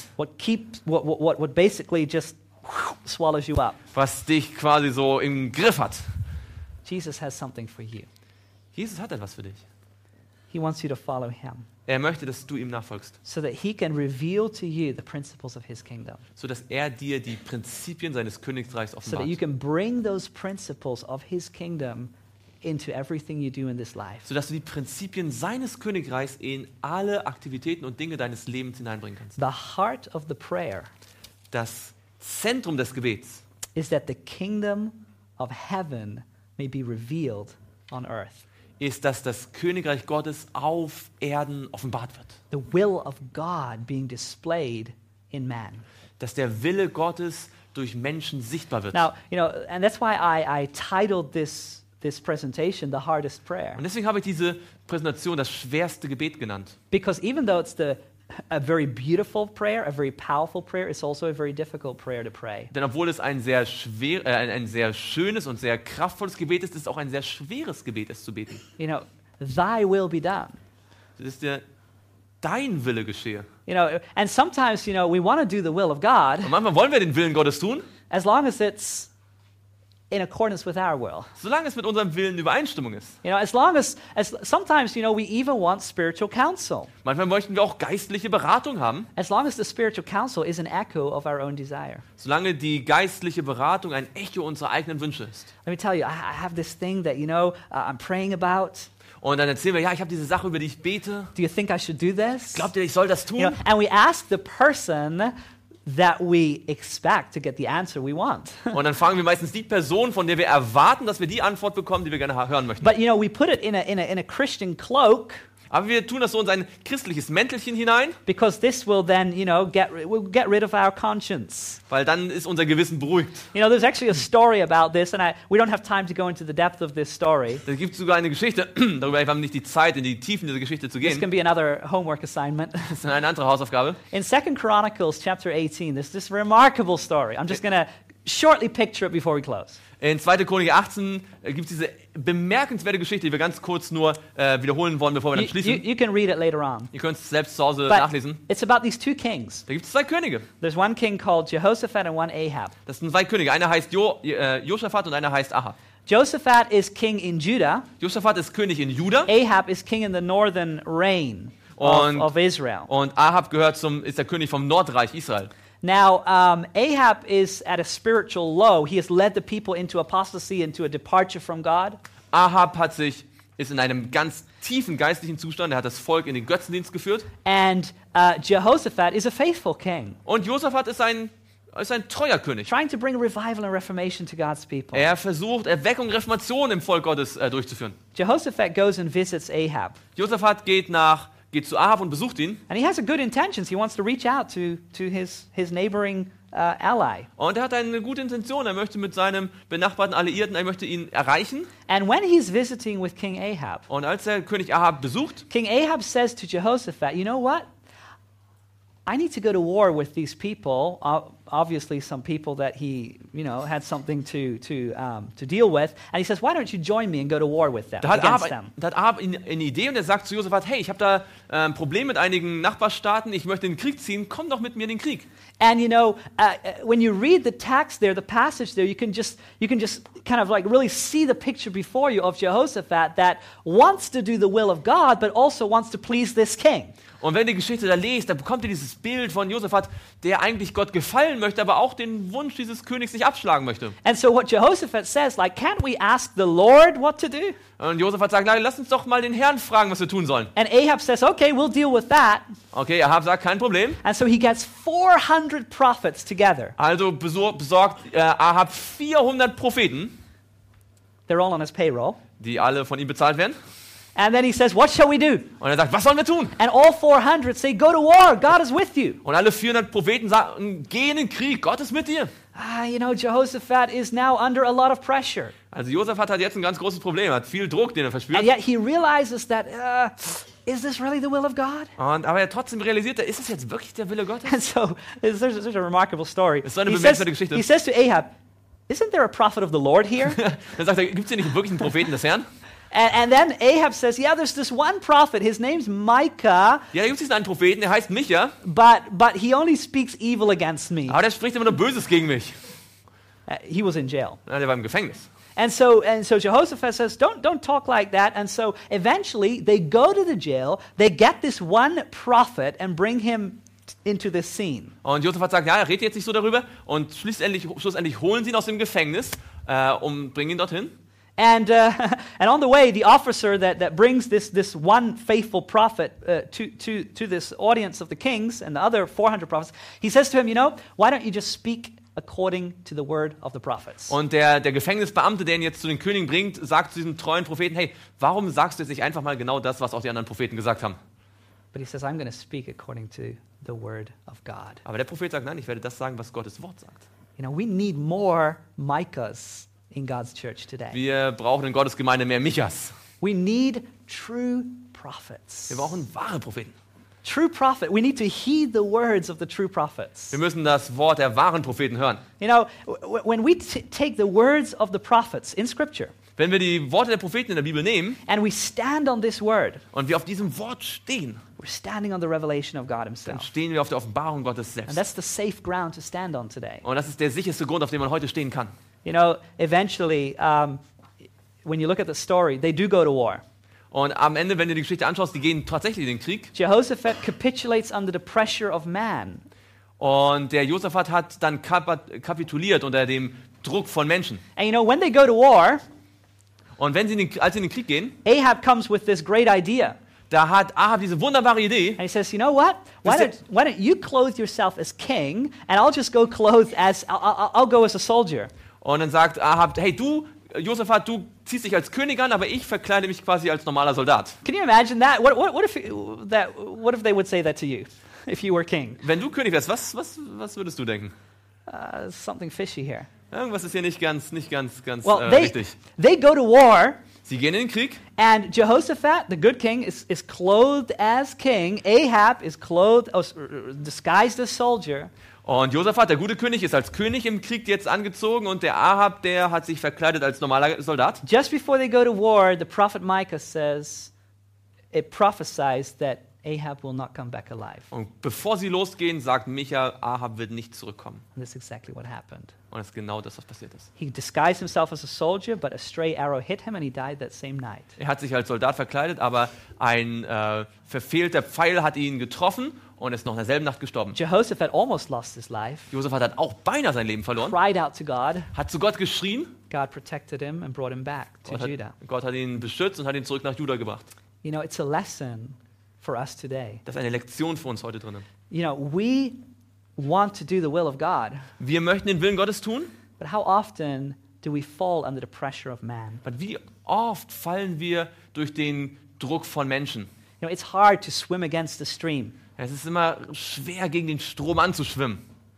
What basically just swallows you up. was dich quasi so im Griff hat. Jesus has something for you. Jesus hat etwas für dich. He wants you to follow him Er möchte, dass du ihm nachfolgst, so that he can reveal to you the principles of his kingdom. sodass er dir die Prinzipien seines Königreichs So that you offenbart. can bring those principles of his kingdom into everything you do in this life. Sodass du die Prinzipien seines Königreichs in alle Aktivitäten und Dinge deines Lebens hineinbringen kannst. The heart of the prayer Das Zentrum des Gebets is that the kingdom of heaven may be revealed on earth. ist, dass das Königreich Gottes auf Erden offenbart wird. The will of God being displayed in man. Dass der Wille Gottes durch Menschen sichtbar wird. Now, and that's why I titled this presentation The Hardest Prayer. Und deswegen habe ich diese Präsentation das schwerste Gebet genannt. Because even though it's a very beautiful prayer, a very powerful prayer, it's also a very difficult prayer to pray. Denn obwohl es ein sehr schönes und sehr kraftvolles Gebet ist, ist es auch ein sehr schweres Gebet, es zu beten. Thy will be done. Es ist dein Wille geschehe. And sometimes, we want to do the will of God Und manchmal wollen wir den Willen Gottes tun, as long as it's in accordance with our will. solange es mit unserem Willen in Übereinstimmung ist. As long as sometimes, we even want spiritual counsel. Manchmal möchten wir auch geistliche Beratung haben, As long as the spiritual counsel is an echo of our own desire. solange die geistliche Beratung ein Echo unserer eigenen Wünsche ist. Let me tell you, I have this thing that, I'm praying about. Und dann erzählen wir, ja, ich habe diese Sache, über die ich bete. Do you think I should do this? Glaubt ihr, ich soll das tun? And we ask the person that we expect to get the answer we want. Und dann fragen wir meistens die Person, von der wir erwarten, dass wir die Antwort bekommen, die wir gerne hören möchten. But we put it in a Christian cloak Aber wir tun das so in ein christliches Mäntelchen hinein, because this will then, we'll get rid of our conscience. weil dann ist unser Gewissen beruhigt. There's actually a story about this, and we don't have time to go into the depth of this story. Da gibt es sogar eine Geschichte, darüber wir haben nicht die Zeit, in die Tiefen dieser Geschichte zu This gehen. can be another homework assignment. Das ist eine andere Hausaufgabe. In 2 Chronicles chapter 18, there's this remarkable story. I'm just going to shortly picture it before we close. In 2. Chronik 18 gibt es diese bemerkenswerte Geschichte, die wir ganz kurz nur wiederholen wollen, bevor wir dann schließen. You can read it later on. Ihr könnt es selbst zu Hause But nachlesen. it's about these two kings. Da gibt es 2 Könige. There's one king called Jehoshaphat and one Ahab. Das sind 2 Könige. Einer heißt Josaphat und einer heißt Ahab. Jehoshaphat is king in Judah. Josaphat ist König in Juda Ahab is king in the northern reign of Israel. und Ahab ist der König vom Nordreich Israel. Now, Ahab is at a spiritual low. He has led the people into apostasy, into a departure from God. Ahab ist in einem ganz tiefen geistlichen Zustand. Er hat das Volk in den Götzendienst geführt. And Jehoshaphat is a faithful king, Und Josaphat ist ein treuer König. trying to bring revival and reformation to God's people. Er versucht, Erweckung, Reformation im Volk Gottes durchzuführen. Jehoshaphat goes and visits Ahab. Josaphat geht zu Ahab und besucht ihn. And he has a good intentions. He wants to reach out to his neighboring ally. Und er hat eine gute Intention. Er möchte mit seinem benachbarten Alliierten, er möchte ihn erreichen. And when he's visiting with King Ahab, Und als er König Ahab besucht, King Ahab says to Jehoshaphat, you know what? I need to go to war with these people. Obviously, some people that he, had something to deal with. And he says, why don't you join me and go to war with them, da hat against them? Ahab eine Idee und er sagt zu Josaphat, hey, ich habe da ein Problem mit einigen Nachbarstaaten, ich möchte in den Krieg ziehen, komm doch mit mir in den Krieg. And when you read the text there, the passage there, you can just kind of like really see the picture before you of Jehoshaphat that wants to do the will of God, but also wants to please this king. Und wenn ihr die Geschichte da lest, dann bekommt ihr dieses Bild von Josaphat, der eigentlich Gott gefallen möchte, aber auch den Wunsch dieses Königs nicht abschlagen möchte. And so what Jehoshaphat says, can't we ask the Lord what to do? Und Josaphat sagt, lass uns doch mal den Herrn fragen, was wir tun sollen. And Ahab says, okay, we'll deal with that. Okay, Ahab sagt, kein Problem. And so he gets 400 prophets together. Also besorgt Ahab 400 Propheten, They're all on his payroll. die alle von ihm bezahlt werden. And then he says, what shall we do? Und er sagt, was sollen wir tun? And all 400 say, go to war. God is with you. Und alle 400 Propheten sagen, geh in den Krieg, Gott ist mit dir. Jehoshaphat is now under a lot of pressure. Also Josaphat hat jetzt ein ganz großes Problem, hat viel Druck, den er verspürt. And yet he realizes that is this really the will of God? Aber er trotzdem realisiert, ist es jetzt wirklich der Wille Gottes? And so there's a remarkable story. Das ist so eine He bemerkenswerte Geschichte. he says to Ahab, isn't there a prophet of the Lord here? Dann sagt er, gibt es hier nicht wirklich einen Propheten des Herrn? And then Ahab says, yeah, there's this one prophet. His name's Micah, Ja, da gibt es diesen einen Propheten, der heißt Micha, but he only speaks evil against me. aber der spricht immer nur Böses gegen mich. He was in jail. Ja, der war im Gefängnis. And so Jehoshaphat says, don't talk like that. And so eventually they go to the jail, they get this one prophet and bring him into this scene. Und Josaphat sagt, ja, er redet jetzt nicht so darüber. Und schlussendlich holen sie ihn aus dem Gefängnis und bringen ihn dorthin. And on the way, the officer that brings this one faithful prophet to this audience of the kings and the other 400 prophets, he says to him, why don't you just speak according to the word of the prophets? Und der Gefängnisbeamte, der ihn jetzt zu den Königen bringt, sagt zu diesem treuen Propheten, hey, warum sagst du jetzt nicht einfach mal genau das, was auch die anderen Propheten gesagt haben? But he says, I'm going to speak according to the word of God. Aber der Prophet sagt, nein, ich werde das sagen, was Gottes Wort sagt. We need more Micahs in God's church today. Wir brauchen in Gottes Gemeinde mehr Michas. We need true prophets. Wir brauchen wahre Propheten. True prophet. We need to heed the words of the true prophets. Wir müssen das Wort der wahren Propheten hören. When we take the words of the prophets in Scripture Wenn wir die Worte der Propheten in der Bibel nehmen and we stand on this word, und wir auf diesem Wort stehen, we're standing on the revelation of God dann himself. stehen wir auf der Offenbarung Gottes And selbst. that's the safe ground to stand on today. Und das ist der sicherste Grund, auf dem man heute stehen kann. Eventually, when you look at the story, they do go to war. Und am Ende, wenn du die Geschichte anschaust, die gehen tatsächlich in den Krieg. Jehoshaphat capitulates under the pressure of man. Und der Josaphat hat dann kapituliert unter dem Druck von Menschen. And when they go to war, Und als sie in den Krieg gehen, Ahab comes with this great idea. da hat Ahab diese wunderbare Idee. And he says, you know what? Why don't you clothe yourself as king, and I'll just go clothed as, I'll go as a soldier. Und dann sagt Ahab, hey du, Josaphat, du ziehst dich als König an, aber ich verkleide mich quasi als normaler Soldat. Can you imagine that? What if they would say that to you, if you were king? Wenn du König wärst, was würdest du denken? Something fishy here. Irgendwas ist hier nicht ganz Well, richtig. they go to war, Sie gehen in den Krieg and Jehoshaphat, the good king, is clothed as king. Ahab is disguised as soldier. und Josaphat, der gute König, ist als König im Krieg jetzt angezogen und der Ahab, der hat sich verkleidet als normaler Soldat. Just before they go to war, the prophet Micah it prophesies that Ahab will not come back alive. Und bevor sie losgehen, sagt Micha, Ahab wird nicht zurückkommen. And that's exactly what happened. Und das ist genau das, was passiert ist. He disguised himself as a soldier, but a stray arrow hit him and he died that same night. Er hat sich als Soldat verkleidet, aber ein verfehlter Pfeil hat ihn getroffen und ist noch in derselben Nacht gestorben. Jehoshaphat almost lost his life, Josaphat hat auch beinahe sein Leben verloren, cried out to God. hat zu Gott geschrien. God protected him and brought him back to Judah. Gott hat ihn beschützt und hat ihn zurück nach Juda gebracht. It's a lesson for us today. Das ist eine Lektion für uns heute drinnen. We want to do the will of God, Wir möchten den Willen Gottes tun, but how often do we fall under the pressure of man? aber wie oft fallen wir durch den Druck von Menschen? It's hard to swim against the stream. Es ist immer schwer, gegen den Strom anzuschwimmen.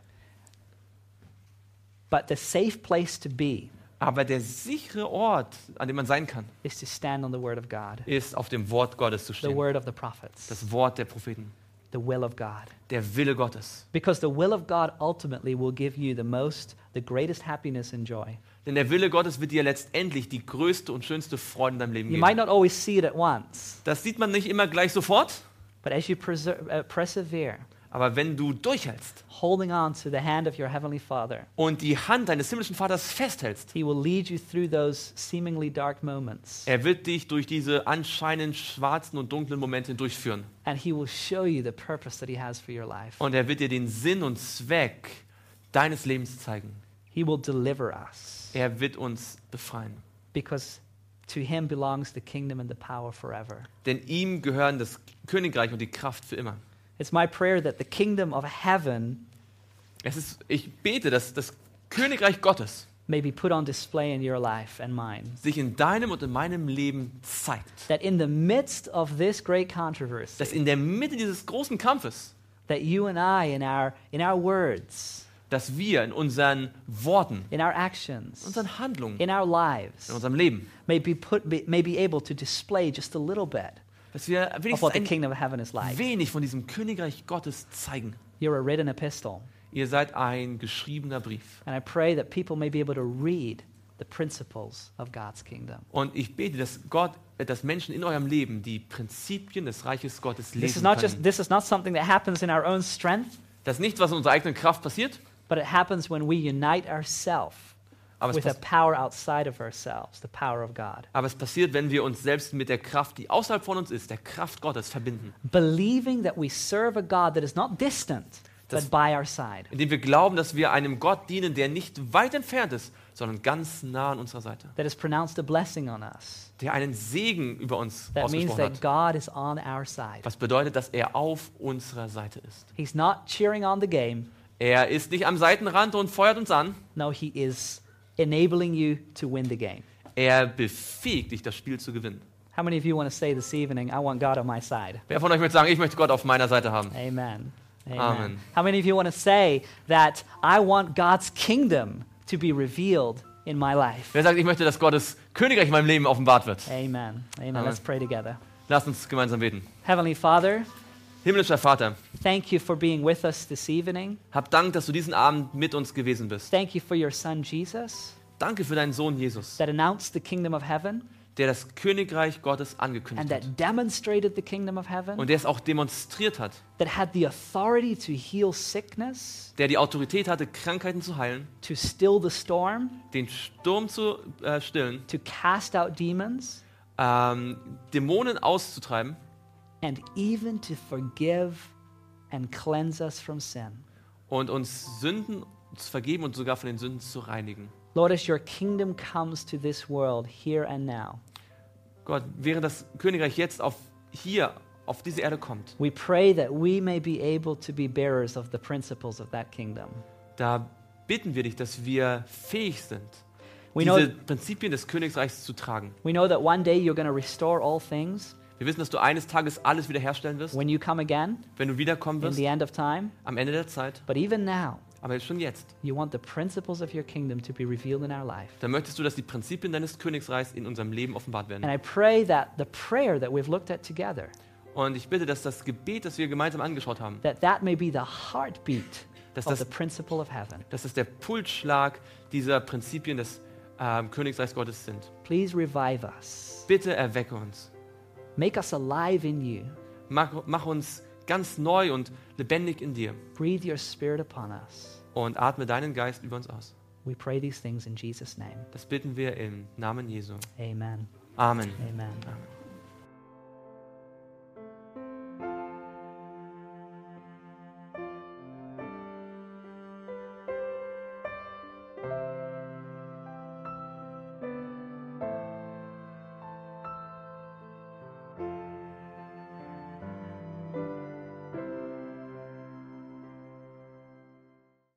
But the safe place to be Aber der sichere Ort, an dem man sein kann, is to stand on the word of God, ist auf dem Wort Gottes zu the stehen. word of the prophets, Das Wort der Propheten, the will of God. der Wille Gottes. Because the will of God ultimately will give you the greatest happiness and joy. Denn der Wille Gottes wird dir letztendlich die größte und schönste Freude in deinem Leben You might geben. not always see it at once, Das sieht man nicht immer gleich sofort, but as you persevere, aber wenn du durchhältst holding on to the hand of your heavenly Father, und die Hand deines himmlischen Vaters festhältst, He will lead you through those seemingly dark moments, er wird dich durch diese anscheinend schwarzen und dunklen Momente hindurchführen. and He will show you the purpose that He has for your life. Und er wird dir den Sinn und Zweck deines Lebens zeigen. He will deliver us, Er wird uns befreien. because to Him belongs the kingdom and the power forever. Denn ihm gehören das Königreich und die Kraft für immer. It's my prayer that the kingdom of heaven Ich bete, dass das Königreich Gottes may be put on display in your life and mine. sich in deinem und in meinem Leben zeigt. That in the midst of this great Dass controversy, in der Mitte dieses großen Kampfes, that you and I, in our words, dass wir in unseren Worten, in our actions, unseren Handlungen, in our lives, in unserem Leben, may be able to display just a little bit dass wir of wenigstens what the ein kingdom of heaven is like. wenig von diesem Königreich Gottes zeigen. You're a written epistle. Ihr seid ein geschriebener Brief. And I pray that people may be able to read the principles of God's kingdom. Und ich bete, dass Menschen in eurem Leben die Prinzipien des Reiches Gottes This lesen können. is not something that happens in our own strength, Das ist nicht, was in unserer eigenen Kraft passiert, but it happens when we unite ourselves aber with a es, power outside of ourselves, the power of God. aber es passiert, wenn wir uns selbst mit der Kraft, die außerhalb von uns ist, der Kraft Gottes verbinden. Believing that we serve a God that is not distant, Das- but by our side. Indem wir glauben, dass wir einem Gott dienen, der nicht weit entfernt ist, sondern ganz nah an unserer Seite. That has pronounced a blessing on us. Der einen Segen über uns That means ausgesprochen that hat. God is on our side. Was bedeutet, dass er auf unserer Seite ist. He's not cheering on the game. Er ist nicht am Seitenrand und feuert uns an. No, he is enabling you to win the game. Er befähigt dich, das Spiel zu gewinnen. How many of you want to say this evening, I want God on my side? Wer von euch möchte sagen, ich möchte Gott auf meiner Seite haben? Amen. Amen. Amen. How many of you want to say that I want God's kingdom to be revealed in my life? Wer sagt, ich möchte, dass Gottes Königreich in meinem Leben offenbart wird? Amen. Amen. Amen. Let's pray together. Lasst uns gemeinsam beten. Heavenly Father, Himmlischer Vater, thank you for being with us this evening. hab Dank, dass du diesen Abend mit uns gewesen bist. Thank you for your son Jesus Danke für deinen Sohn Jesus, that announced the kingdom of heaven der das Königreich Gottes and angekündigt that hat. demonstrated the kingdom of heaven, Und der es auch demonstriert hat. that had the authority to heal sickness, Der die Autorität hatte, Krankheiten zu heilen, to still the storm, den Sturm zu stillen, to cast out demons, Dämonen auszutreiben and even to forgive and cleanse us from sin. und uns Sünden zu vergeben und sogar von den Sünden zu reinigen. Lord, as your kingdom comes to this world here and now, Gott, während das Königreich jetzt hier auf diese Erde kommt, we pray that we may be able to be bearers of the principles of that kingdom. da bitten wir dich, dass wir fähig sind, We diese know, Prinzipien des Königreichs zu tragen. we know that one day you're going to restore all things Wir wissen, dass du eines Tages alles wiederherstellen wirst, when you come again wenn du wiederkommen in wirst, the end of time. am Ende der Zeit. But even now, Aber schon jetzt, you want the principles of your kingdom to be revealed in our life. da möchtest du, dass die Prinzipien deines Königreichs in unserem Leben offenbart werden. And I pray that the prayer that we've looked at together, Und ich bitte, dass das Gebet, das wir gemeinsam angeschaut haben, that may be the heartbeat dass of the das, principle of heaven. dass das der Pulsschlag dieser Prinzipien des Königreichs Gottes sind. Please revive us. Bitte erwecke uns. Make us alive in you. Mach uns ganz neu und lebendig in dir. Breathe your spirit upon us. Und atme deinen Geist über uns aus. We pray these things in Jesus' name. Das bitten wir im Namen Jesu. Amen. Amen. Amen. Amen.